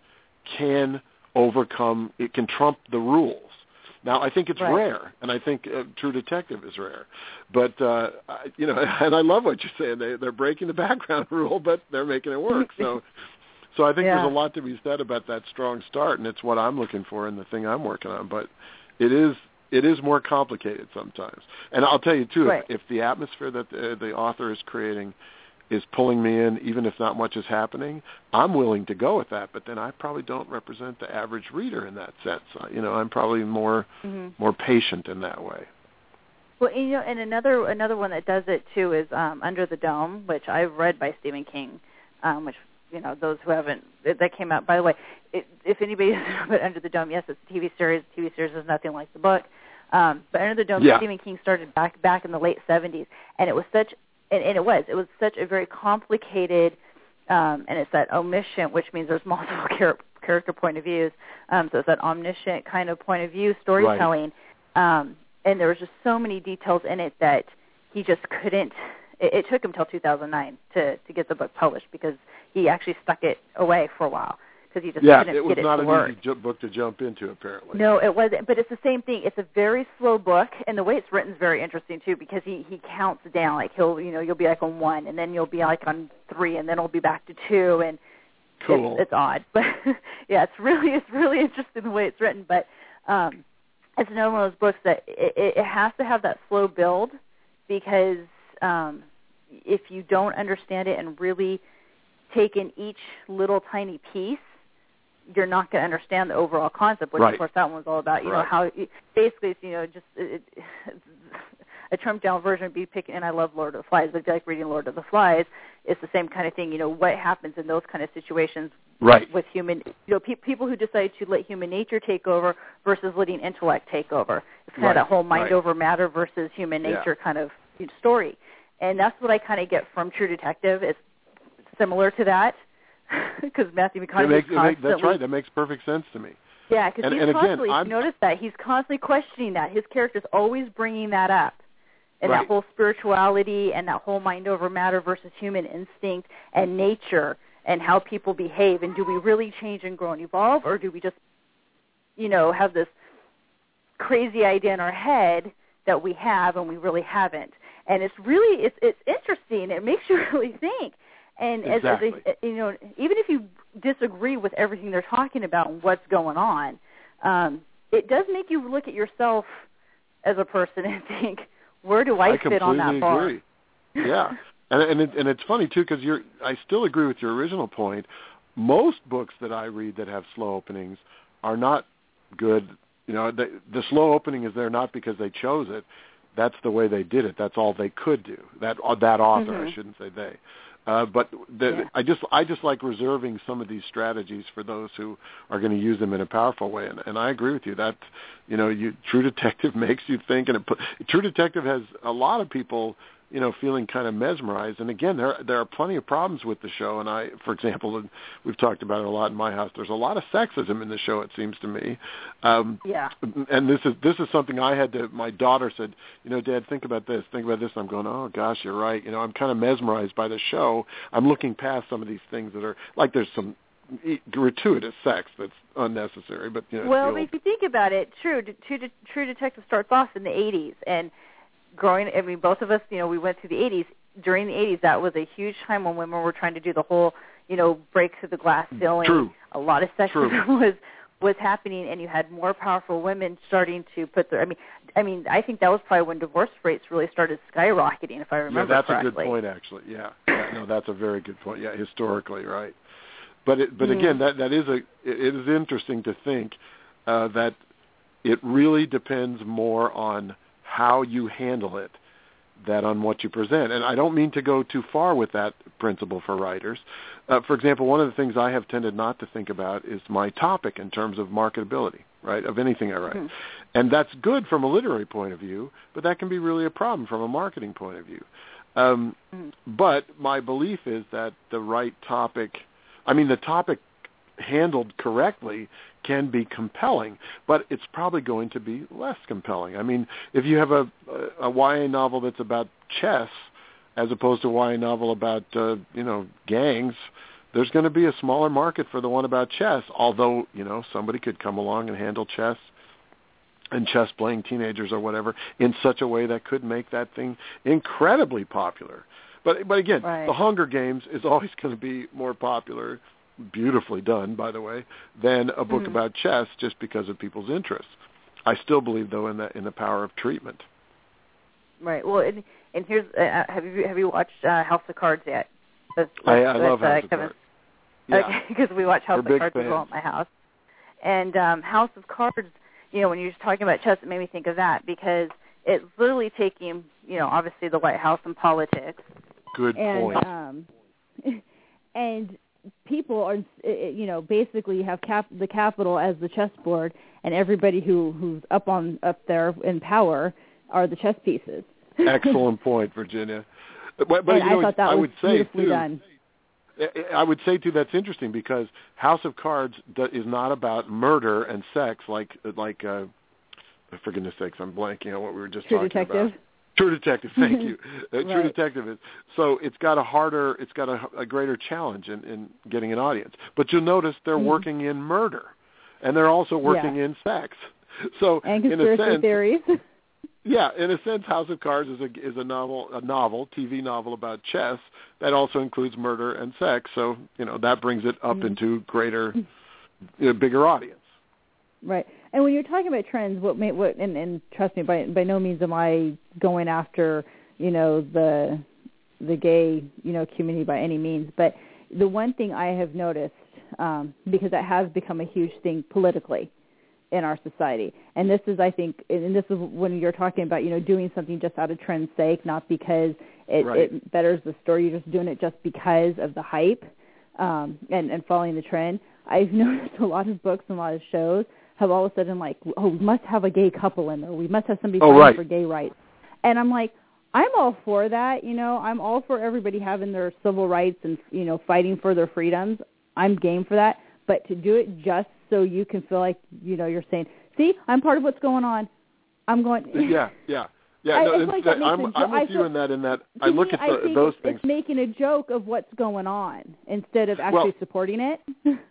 can overcome, it can trump the rules. Now, I think it's right. rare, and I think uh, True Detective is rare. But, uh, I, you know, and I love what you're saying. They, they're breaking the background rule, but they're making it work. So so I think yeah. there's a lot to be said about that strong start, and it's what I'm looking for in the thing I'm working on. But it is it is more complicated sometimes. And I'll tell you too, right. if, if the atmosphere that the, the author is creating is pulling me in, even if not much is happening, I'm willing to go with that. But then I probably don't represent the average reader in that sense. You know, I'm probably more mm-hmm. more patient in that way. Well, you know, and another another one that does it too is um, Under the Dome, which I've read by Stephen King, um, which you know those who haven't that came out. By the way, it, if anybody doesn't know about Under the Dome, yes, it's a T V series. The T V series is nothing like the book, um, but Under the Dome, yeah. Stephen King started back back in the late seventies, and it was such and, and it was it was such a very complicated, um, and it's that omniscient, which means there's multiple char- character point of views. Um, so it's that omniscient kind of point of view storytelling. Right. Um, And there was just so many details in it that he just couldn't. It, it took him till two thousand nine to, to get the book published because he actually stuck it away for a while because he just yeah, couldn't it was get it not to an work. easy ju- book to jump into, apparently. No, it wasn't. But it's the same thing. It's a very slow book, and the way it's written is very interesting too because he, he counts down. Like he'll, you know, you'll be like on one, and then you'll be like on three, and then it'll be back to two, and cool. It's, it's odd, but yeah, it's really it's really interesting the way it's written, but. Um, It's another one of those books that it, it has to have that slow build because um, if you don't understand it and really take in each little tiny piece, you're not going to understand the overall concept, which right. of course that one's all about. You right. know how basically it's, you know just it, a trimmed down version would be picking. And I love Lord of the Flies, but if you like reading Lord of the Flies, it's the same kind of thing. You know what happens in those kind of situations. Right. With human, you know, pe- people who decide to let human nature take over versus letting intellect take over. It's kind right. of that whole mind right. over matter versus human nature yeah. kind of story. And that's what I kind of get from True Detective. It's similar to that because Matthew McConaughey makes, is constantly. Make, that's right. That makes perfect sense to me. Yeah, because he's and constantly. Again, you notice that he's constantly questioning that. His character's always bringing that up. And right. that whole spirituality and that whole mind over matter versus human instinct and nature and how people behave, and do we really change and grow and evolve, or do we just, you know, have this crazy idea in our head that we have and we really haven't? And it's really, it's it's interesting. It makes you really think. And exactly. as, as a, you know, even if you disagree with everything they're talking about and what's going on, um, it does make you look at yourself as a person and think, where do I, I fit on that bar? Agree. Yeah. And and, it, and it's funny too because you're. I still agree with your original point. Most books that I read that have slow openings are not good. You know, the, the slow opening is there not because they chose it. That's the way they did it. That's all they could do. That uh, that author, mm-hmm. I shouldn't say they. Uh, but the, yeah. I just I just like reserving some of these strategies for those who are going to use them in a powerful way. And, and I agree with you that you know, you True Detective makes you think, and it, True Detective has a lot of people. You know, feeling kind of mesmerized. And again, there there are plenty of problems with the show. And I, for example, we've talked about it a lot in my house. There's a lot of sexism in the show, it seems to me. Um, yeah. And this is this is something I had to. My daughter said, you know, Dad, think about this. Think about this. And I'm going, oh gosh, you're right. You know, I'm kind of mesmerized by the show. I'm looking past some of these things that are like there's some gratuitous sex that's unnecessary. But you know, well, old... if you think about it, True True True Detective starts off in the eighties and. Growing, I mean, both of us, you know, we went through the eighties. During the eighties, that was a huge time when women were trying to do the whole, you know, break through the glass ceiling. True. A lot of sexism was was happening, and you had more powerful women starting to put their. I mean, I mean, I think that was probably when divorce rates really started skyrocketing, if I remember yeah, that's correctly. a good point, actually. Yeah. yeah, no, that's a very good point. Yeah, historically, right. But it, but mm-hmm. again, that that is a it is interesting to think uh, that it really depends more on how you handle it than on what you present. And I don't mean to go too far with that principle for writers. Uh, for example, one of the things I have tended not to think about is my topic in terms of marketability, right, of anything I write. Mm-hmm. And that's good from a literary point of view, but that can be really a problem from a marketing point of view. Um, mm-hmm. But my belief is that the right topic, I mean, the topic handled correctly can be compelling, but it's probably going to be less compelling. I mean, if you have a, a, a Y A novel that's about chess as opposed to a Y A novel about, uh, you know, gangs, there's going to be a smaller market for the one about chess, although, you know, somebody could come along and handle chess and chess-playing teenagers or whatever in such a way that could make that thing incredibly popular. But, but again, right. The Hunger Games is always going to be more popular, beautifully done, by the way, than a book mm-hmm. about chess just because of people's interests. I still believe, though, in the in the power of treatment. Right. Well, and, and here's uh, have you have you watched uh, House of Cards yet? With, with, I, I with, love uh, House of Kevin? Cards. Yeah. Okay, because we watch House We're of Cards fans. as well at my house. And um, House of Cards, you know, when you're talking about chess, it made me think of that because it's literally taking, you know, obviously the White House and politics. Good and, point. Um, and people are, you know, basically have cap- the Capitol as the chessboard, and everybody who, who's up on up there in power are the chess pieces. Excellent point, Virginia. But, but and you know, I thought that I was would say beautifully too, done. I would say too that's interesting because House of Cards is not about murder and sex like like uh, for goodness sakes, I'm blanking on what we were just True talking Detective. about. True Detective, thank you. Uh, Right. True Detective is so it's got a harder, it's got a, a greater challenge in, in getting an audience. But you'll notice they're Mm. working in murder, and they're also working Yeah. in sex. So And in a conspiracy sense, theories. yeah, in a sense, House of Cards is a is a novel, a novel, T V novel about chess that also includes murder and sex. So you know that brings it up Mm. into greater, you know, bigger audience. Right. And when you're talking about trends, what may, what and, and trust me, by by no means am I going after, you know, the the gay, you know, community by any means, but the one thing I have noticed, um, because it has become a huge thing politically in our society, and this is, I think, and this is when you're talking about, you know, doing something just out of trend's sake, not because it, Right. it betters the story, you're just doing it just because of the hype um, and, and following the trend. I've noticed a lot of books and a lot of shows have all of a sudden like, oh, we must have a gay couple in there. We must have somebody Oh, fighting right. for gay rights. And I'm like, I'm all for that. You know, I'm all for everybody having their civil rights and, you know, fighting for their freedoms. I'm game for that. But to do it just so you can feel like, you know, you're saying, see, I'm part of what's going on. I'm going. Yeah, yeah. Yeah, I- no, I feel it's, like that I'm, makes a I'm jo- I with you feel- in that. In that, To I look me, at I the, think those it's, things. it's making a joke of what's going on instead of actually Well, supporting it.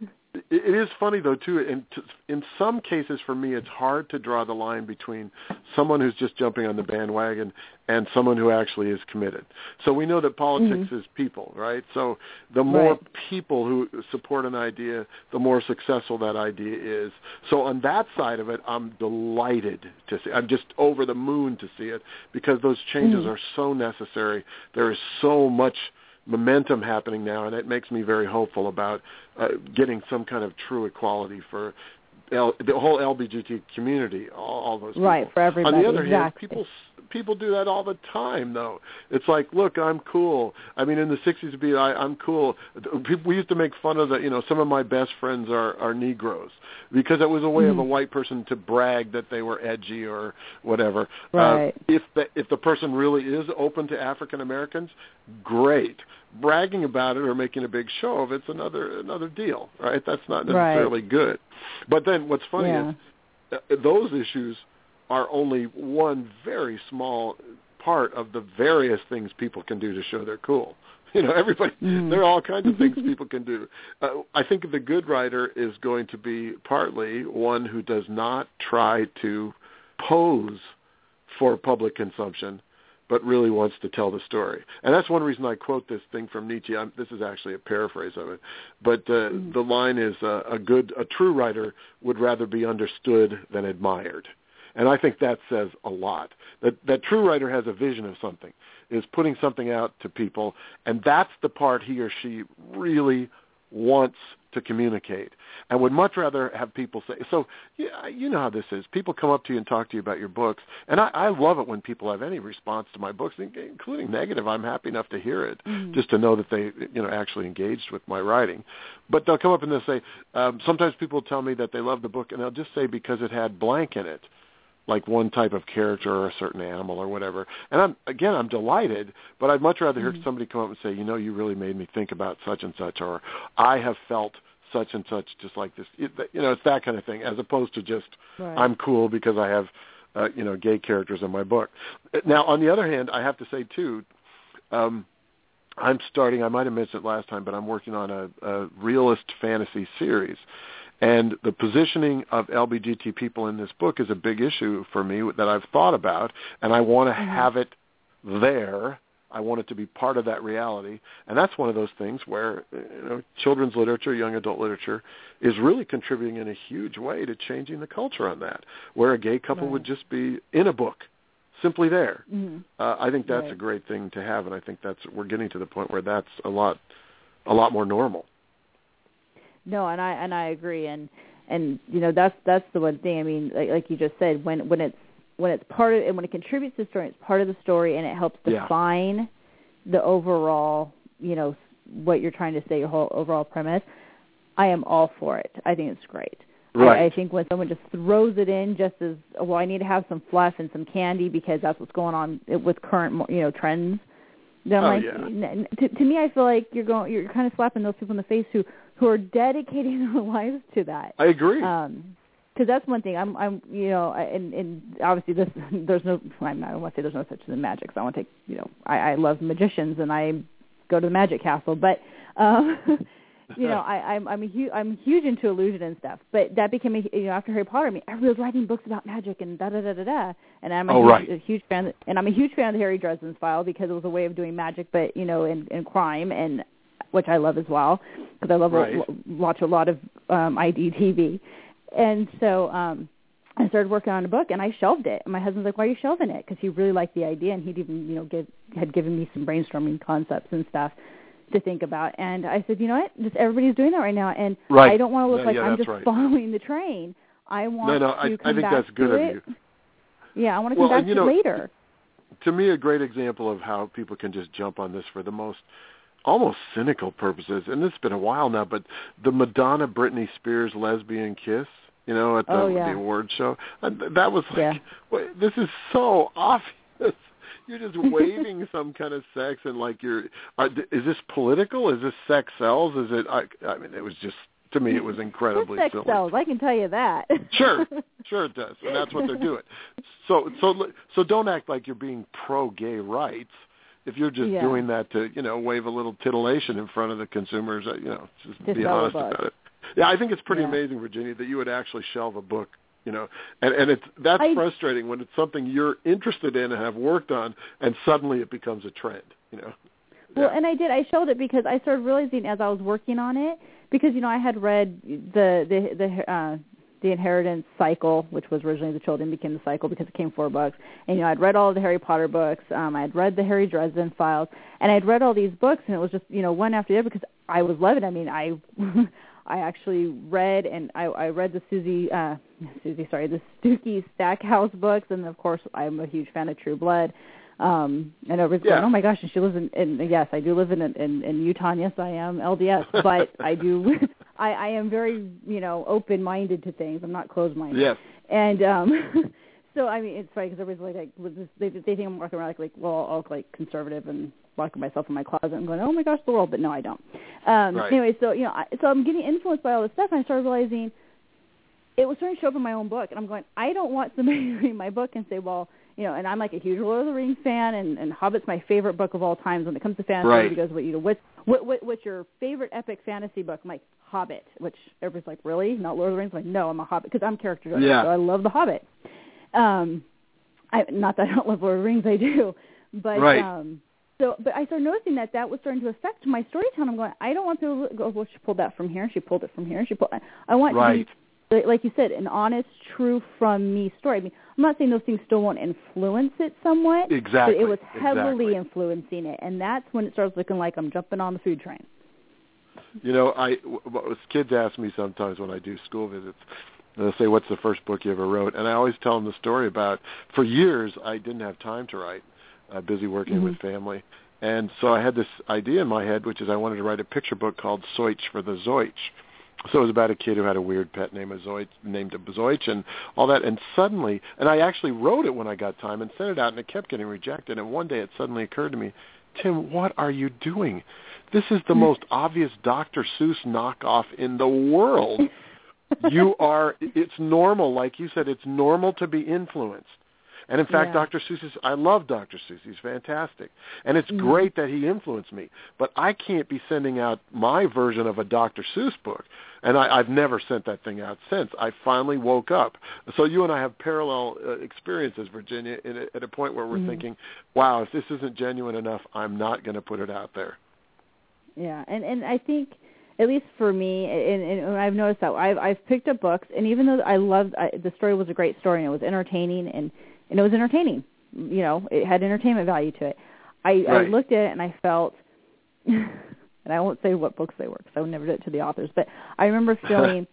It is funny, though, too. In, in some cases, for me, it's hard to draw the line between someone who's just jumping on the bandwagon and someone who actually is committed. So we know that politics Mm-hmm. is people, right? So the more Right. people who support an idea, the more successful that idea is. So on that side of it, I'm delighted to see. I'm just over the moon to see it because those changes Mm-hmm. are so necessary. There is so much momentum happening now, and it makes me very hopeful about uh, getting some kind of true equality for L, the whole L G B T community, all, all those people. Right, for everybody. On the other exactly. hand, people people do that all the time, though. It's like, look, I'm cool. I mean, in the sixties, it'd be, I, I'm cool. People, we used to make fun of that. You know, some of my best friends are, are Negroes because it was a way mm-hmm. of a white person to brag that they were edgy or whatever. Right. Uh, if the, if the person really is open to African Americans, great. Bragging about it or making a big show of it's another another deal, right? That's not necessarily Right. good. But then what's funny Yeah. is uh, those issues are only one very small part of the various things people can do to show they're cool. You know, everybody, mm. there are all kinds of things people can do. Uh, I think the good writer is going to be partly one who does not try to pose for public consumption, but really wants to tell the story. And that's one reason I quote this thing from Nietzsche. I'm, this is actually a paraphrase of it. But uh, mm. the line is, uh, a good, a true writer would rather be understood than admired. And I think that says a lot. That that true writer has a vision of something, is putting something out to people, and that's the part he or she really wants to communicate, and would much rather have people say, so yeah, you know how this is. People come up to you and talk to you about your books, and I, I love it when people have any response to my books, including negative. I'm happy enough to hear it, mm-hmm. just to know that they, you know, actually engaged with my writing. But they'll come up and they'll say, um, sometimes people tell me that they love the book, and they'll just say because it had blank in it, like one type of character or a certain animal or whatever. And I'm again, I'm delighted, but I'd much rather mm-hmm. hear somebody come up and say, you know, you really made me think about such and such, or I have felt such and such just like this. You know, it's that kind of thing, as opposed to just right. I'm cool because I have, uh, you know, gay characters in my book. Now, on the other hand, I have to say, too, um, I'm starting, I might have mentioned it last time, but I'm working on a, a realist fantasy series. And the positioning of L G B T people in this book is a big issue for me that I've thought about, and I want to mm-hmm. have it there I want it to be part of that reality. And that's one of those things where, you know, children's literature, young adult literature is really contributing in a huge way to changing the culture on that, where a gay couple right. would just be in a book, simply there. Mm-hmm. Uh, I think that's right. a great thing to have, and I think that's we're getting to the point where that's a lot, a lot more normal. No, and I and I agree, and and you know that's that's the one thing. I mean, like, like you just said, when when it's when it's part of and when it contributes to the story, it's part of the story, and it helps define yeah. the overall, you know, what you're trying to say, your whole overall premise. I am all for it. I think it's great. Right. I, I think when someone just throws it in just as, well, I need to have some fluff and some candy because that's what's going on with current, you know, trends. Then I'm oh, like, yeah. to, to me, I feel like you're going, you're kind of slapping those people in the face who, who are dedicating their lives to that. I agree. Um, because that's one thing. I'm, I'm, you know, and, and obviously this, there's no, I'm not, I don't want to say there's no such thing as magic. So I want to take, you know, I, I love magicians and I go to the magic castle, but. Um, You know, I, I'm I'm a huge I'm huge into illusion and stuff, but that became a, you know after Harry Potter. I mean, everybody was writing books about magic and da da da da da, and I'm a, oh, huge, right. a huge fan. And I'm a huge fan of the Harry Dresden's File because it was a way of doing magic, but you know, in, in crime, and which I love as well because I love right. to watch a lot of um, I D T V, and so um, I started working on a book and I shelved it. And my husband's like, "Why are you shelving it?" Because he really liked the idea and he'd even you know give, had given me some brainstorming concepts and stuff to think about. And I said, you know what, just everybody's doing that right now, and right. I don't want to look no, like yeah, I'm just right. following the train. I want no, no, to I, come I think back that's good to of it. you. Yeah, I want to well, come back you to know, it later. To me, a great example of how people can just jump on this for the most almost cynical purposes, and this has been a while now, but the Madonna Britney Spears lesbian kiss, you know, at the, oh, yeah. the award show, and that was like, yeah. wait, this is so obvious. You're just waving some kind of sex and like you're, are, is this political? Is this sex sells? Is it, I, I mean, it was just, to me, it was incredibly sex silly. sells, I can tell you that. Sure, sure it does, and that's what they're doing. So, so, so don't act like you're being pro-gay rights if you're just yeah. doing that to, you know, wave a little titillation in front of the consumers. You know, just, just be honest about it. Yeah, I think it's pretty yeah. amazing, Virginia, that you would actually shelve a book. You know, and, and it's that's I, frustrating when it's something you're interested in and have worked on, and suddenly it becomes a trend. You know. Well, yeah. and I did. I showed it because I started realizing as I was working on it, because you know I had read the the the uh, the Inheritance Cycle, which was originally the Children Became the Cycle because it came four books, and you know I'd read all of the Harry Potter books. Um, I'd read the Harry Dresden Files, and I'd read all these books, and it was just you know one after the other because I was loving it. I mean, I. I actually read, and I, I read the Susie, uh, Susie, sorry, the Stookie Stackhouse books, and of course, I'm a huge fan of True Blood. Um, and everybody's yeah. going, oh my gosh, and she lives in, in yes, I do live in, in in Utah, and yes, I am L D S, but I do, I, I am very, you know, open-minded to things. I'm not closed-minded. Yes. And um, so, I mean, it's funny because everybody's like, like they, they think I'm walking around like, like well, I'll look like conservative and locking myself in my closet and going, oh my gosh, the world, but no, I don't. Um, right. Anyway, so you know, I, so I'm getting influenced by all this stuff, and I started realizing it was starting to show up in my own book, and I'm going, I don't want somebody to read my book and say, well, you know, and I'm like a huge Lord of the Rings fan, and, and Hobbit's my favorite book of all times when it comes to fantasy. Right. Because what you know, what's what, what what's your favorite epic fantasy book? I'm like Hobbit, which everybody's like, really, not Lord of the Rings? I'm like, no, I'm a Hobbit because I'm character driven, yeah. so I love the Hobbit. Um, I not that I don't love Lord of the Rings, I do, but right. um. So, but I started noticing that that was starting to affect my storytelling. I'm going, I don't want to go, well, she pulled that from here, she pulled it from here, she pulled, I want right. to be, like you said, an honest, true from me story. I mean, I'm not saying those things still won't influence it somewhat, exactly. but it was heavily exactly. influencing it, and that's when it starts looking like I'm jumping on the food train. You know, I, what kids ask me sometimes when I do school visits, they'll say, what's the first book you ever wrote? And I always tell them the story about, for years, I didn't have time to write. Uh, busy working mm-hmm. with family. And so I had this idea in my head, which is I wanted to write a picture book called Zoich for the Zoich. So it was about a kid who had a weird pet name of Zoich, named a Zoich and all that. And suddenly, and I actually wrote it when I got time and sent it out, and it kept getting rejected. And one day it suddenly occurred to me, Tim, what are you doing? This is the most obvious Doctor Seuss knockoff in the world. You are, it's normal, like you said, it's normal to be influenced. And in fact, Yeah. Doctor Seuss is, I love Doctor Seuss. He's fantastic. And it's Mhm. great that he influenced me. But I can't be sending out my version of a Doctor Seuss book. And I, I've never sent that thing out since. I finally woke up. So you and I have parallel uh, experiences, Virginia, in a, at a point where we're Mhm. thinking, wow, if this isn't genuine enough, I'm not going to put it out there. Yeah, and and I think, at least for me, and, and I've noticed that I've I've picked up books, and even though I loved I, the story was a great story and it was entertaining, and and it was entertaining, you know, it had entertainment value to it. I, Right. I looked at it and I felt, and I won't say what books they were because I would never do it to the authors, but I remember feeling,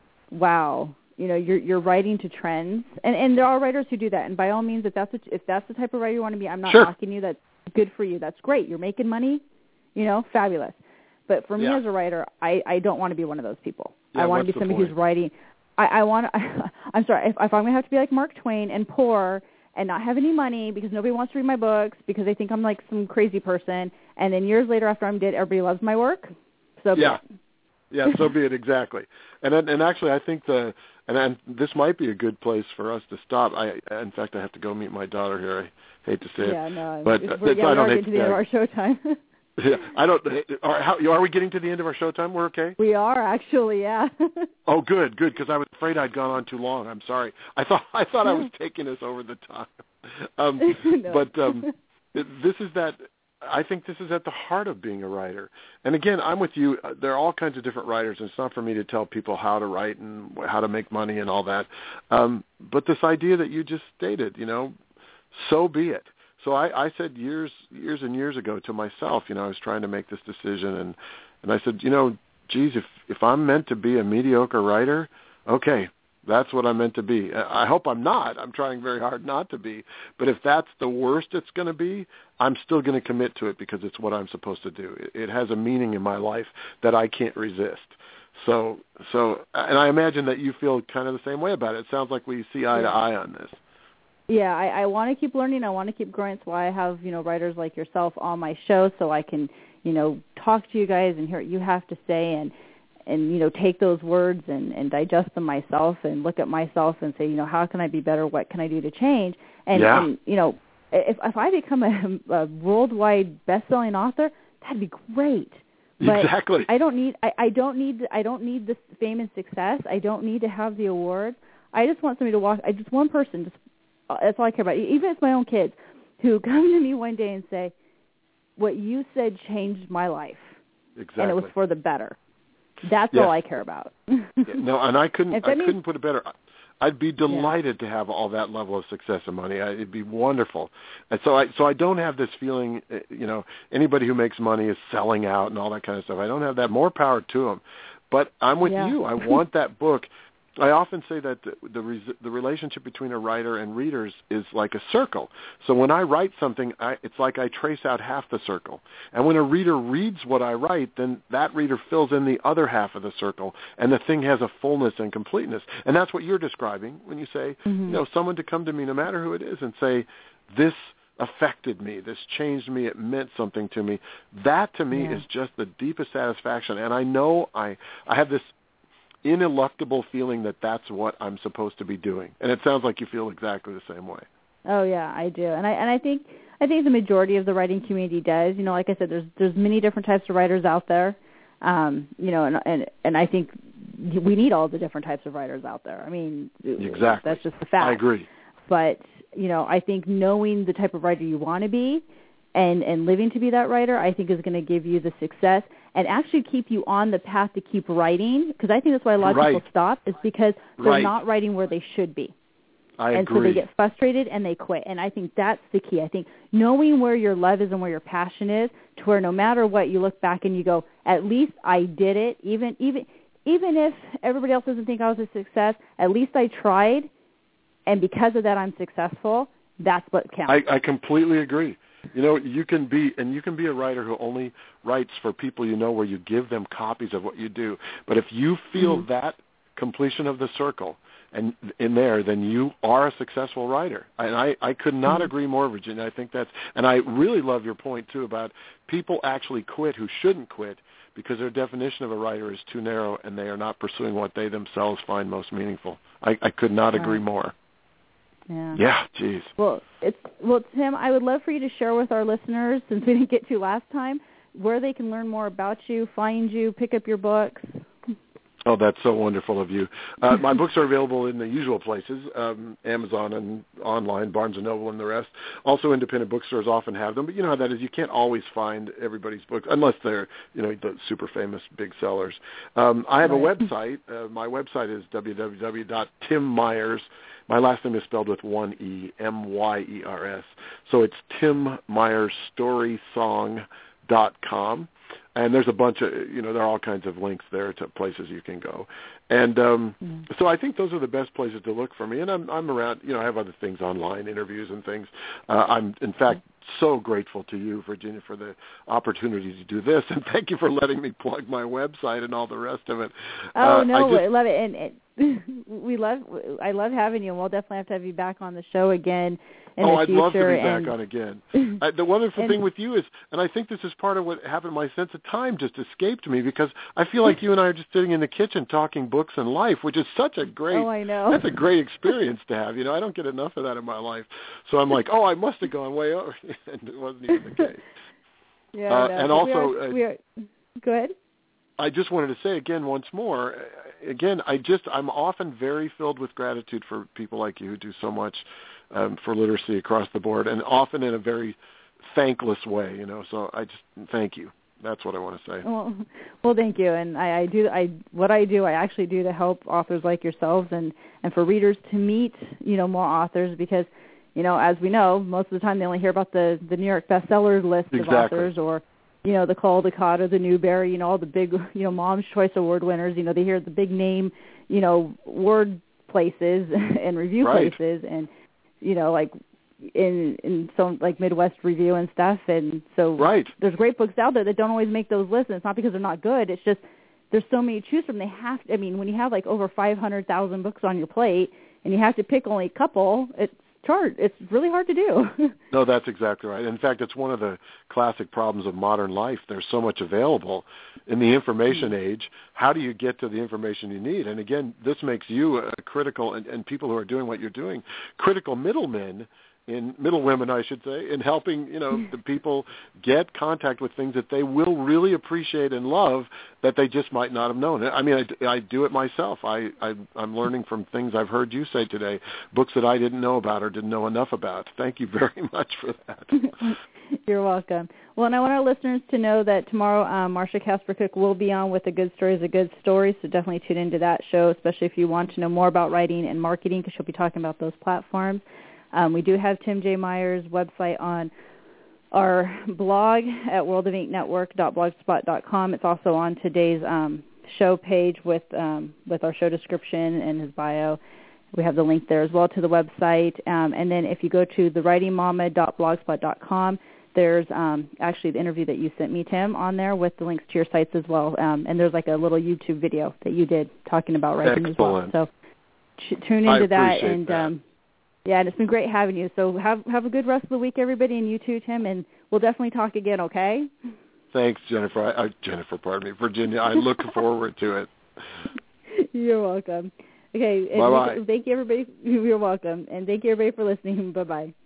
wow, you know, you're you're writing to trends, and and there are writers who do that, and by all means, if that's what, if that's the type of writer you want to be, I'm not Sure. knocking you. That's good for you. That's great. You're making money. You know, fabulous. But for me Yeah. as a writer, I, I don't want to be one of those people. Yeah, I want what's to be the somebody point? who's writing. I, I want. I'm sorry. If, if I'm going to have to be like Mark Twain and poor and not have any money because nobody wants to read my books because they think I'm like some crazy person, and then years later after I'm dead, everybody loves my work. So Yeah. Yeah, so be it, exactly. And and actually, I think the and, and this might be a good place for us to stop. I in fact, I have to go meet my daughter here. I hate to say yeah, it, no, but it's, uh, we're, it's, yeah, I we don't are hate getting to the end of our showtime. Yeah, I don't. Are, how, are we getting to the end of our showtime? We're okay. We are actually, yeah. Oh, good, good, because I was afraid I'd gone on too long. I'm sorry. I thought I thought I was taking us over the time. Um, No. But um, this is that. I think this is at the heart of being a writer. And again, I'm with you. There are all kinds of different writers, and it's not for me to tell people how to write and how to make money and all that. Um, but this idea that you just stated, you know, so be it. So I, I said years, years and years ago to myself, you know, I was trying to make this decision, and and I said, you know, geez, if if I'm meant to be a mediocre writer, okay, that's what I'm meant to be. I hope I'm not. I'm trying very hard not to be. But if that's the worst it's going to be, I'm still going to commit to it because it's what I'm supposed to do. It, it has a meaning in my life that I can't resist. So, so, and I imagine that you feel kind of the same way about it. It sounds like we see eye to Yeah. eye on this. Yeah, I, I want to keep learning. I want to keep growing. That's why I have, you know, writers like yourself on my show so I can, you know, talk to you guys and hear what you have to say and, and you know, take those words and, and digest them myself and look at myself and say, you know, how can I be better? What can I do to change? And, Yeah. and you know, if, if I become a, a worldwide best-selling author, that'd be great. But Exactly. I don't need. I, I don't need. I don't need the fame and success. I don't need to have the awards. I just want somebody to walk. I just one person. Just that's all I care about. Even if it's my own kids who come to me one day and say, "What you said changed my life, Exactly. and it was for the better." That's Yes. all I care about. Yeah, no, and I couldn't. If I that means- couldn't put it better. I'd be delighted yeah. to have all that level of success and money. I, it'd be wonderful. And so I, so I don't have this feeling. You know, anybody who makes money is selling out and all that kind of stuff. I don't have that. More power to them. But I'm with yeah. you. I want that book. I often say that the the, res- the relationship between a writer and readers is like a circle. So when I write something, I, it's like I trace out half the circle. And when a reader reads what I write, then that reader fills in the other half of the circle, and the thing has a fullness and completeness. And that's what you're describing when you say, mm-hmm. you know, someone to come to me, no matter who it is, and say, this affected me, this changed me, it meant something to me. That to me yeah. is just the deepest satisfaction. And I know I I have this ineluctable feeling that that's what I'm supposed to be doing. And it sounds like you feel exactly the same way. Oh yeah, I do. And I and I think I think the majority of the writing community does. You know, like I said, there's there's many different types of writers out there. Um, you know, and and and I think we need all the different types of writers out there. I mean, exactly. That's just the fact. I agree. But, you know, I think knowing the type of writer you want to be and and living to be that writer, I think is going to give you the success and actually keep you on the path to keep writing, because I think that's why a lot of right. people stop, is because they're right. not writing where they should be. I and agree. so they get frustrated and they quit. And I think that's the key. I think knowing where your love is and where your passion is, to where no matter what, you look back and you go, at least I did it. Even even even if everybody else doesn't think I was a success, at least I tried, and because of that I'm successful. That's what counts. I, I completely agree. You know, you can be, and you can be a writer who only writes for people you know, where you give them copies of what you do. But if you feel mm-hmm. that completion of the circle and in there, then you are a successful writer. And I, I could not mm-hmm. agree more, Virginia. I think that's, and I really love your point too about people actually quit who shouldn't quit because their definition of a writer is too narrow and they are not pursuing what they themselves find most meaningful. I, I could not agree right. more. Yeah. Yeah, geez. Well, it's well, Tim, I would love for you to share with our listeners, since we didn't get to last time, where they can learn more about you, find you, pick up your books. Oh, that's so wonderful of you. Uh, my books are available in the usual places, um, Amazon and online, Barnes and Noble and the rest. Also, independent bookstores often have them, but you know how that is. You can't always find everybody's books unless they're, you know, the super famous big sellers. Um, I have a Right. website. Uh, my website is w w w dot tim myers. My last name is spelled with one E, M Y E R S. So it's tim myers story song dot com. And there's a bunch of, you know, there are all kinds of links there to places you can go. And um, mm. so I think those are the best places to look for me. And I'm, I'm around, you know, I have other things online, interviews and things. Uh, I'm, in fact, so grateful to you, Virginia, for the opportunity to do this. And thank you for letting me plug my website and all the rest of it. Oh, uh, no, I, just, I love it. And it, we love, I love having you. And we'll definitely have to have you back on the show again. In oh, the I'd future, love to be and, back on again. uh, the wonderful and, thing with you is, and I think this is part of what happened, my sense of time just escaped me, because I feel like you and I are just sitting in the kitchen talking books and life, which is such a great, oh, I know. that's a great experience to have. You know, I don't get enough of that in my life. So I'm like, oh, I must have gone way over. And it wasn't even the case. Yeah, uh, no, and we also, are, we are, go ahead. I just wanted to say again once more, again, I just, I'm often very filled with gratitude for people like you who do so much um, for literacy across the board, and often in a very thankless way, you know, so I just thank you. That's what I want to say. Well, well, thank you. And I, I do, I what I do, I actually do to help authors like yourselves and, and for readers to meet, you know, more authors, because, you know, as we know, most of the time they only hear about the, the New York bestseller list exactly. of authors, or, you know, the Caldecott or the Newbery, you know, all the big, you know, Mom's Choice Award winners. You know, they hear the big name, you know, word places and review right. places, and, you know, like in in some like Midwest Review and stuff. And so right. there's great books out there that don't always make those lists. And it's not because they're not good. It's just there's so many to choose from. They have to, I mean, when you have like over five hundred thousand books on your plate and you have to pick only a couple, it's hard. It's really hard to do. No, that's exactly right. In fact, it's one of the classic problems of modern life. There's so much available in the information mm-hmm. age. How do you get to the information you need? And again, this makes you a critical, and, and people who are doing what you're doing, critical middlemen, in middle women, I should say, in helping, you know, the people get contact with things that they will really appreciate and love that they just might not have known. I mean, I, I do it myself. I, I, I'm learning from things I've heard you say today, books that I didn't know about or didn't know enough about. Thank you very much for that. You're welcome. Well, and I want our listeners to know that tomorrow um, Marsha Casper-Cook will be on with A Good Story is a Good Story, so definitely tune into that show, especially if you want to know more about writing and marketing, because she'll be talking about those platforms. Um, we do have Tim J. Myers' website on our blog at world of ink network dot blogspot dot com. It's also on today's um, show page with um, with our show description and his bio. We have the link there as well to the website. Um, and then if you go to the writing mama dot blogspot dot com, there's um, actually the interview that you sent me, Tim, on there with the links to your sites as well. Um, and there's like a little YouTube video that you did talking about writing Excellent. as well. So ch- tune into I that. And that. Um, yeah, and it's been great having you. So have have a good rest of the week, everybody, and you too, Tim. And we'll definitely talk again, okay? Thanks, Jennifer. I, I, Jennifer, pardon me, Virginia. I look forward to it. You're welcome. Okay. Bye-bye. Thank you, everybody. You're welcome. And thank you, everybody, for listening. Bye-bye.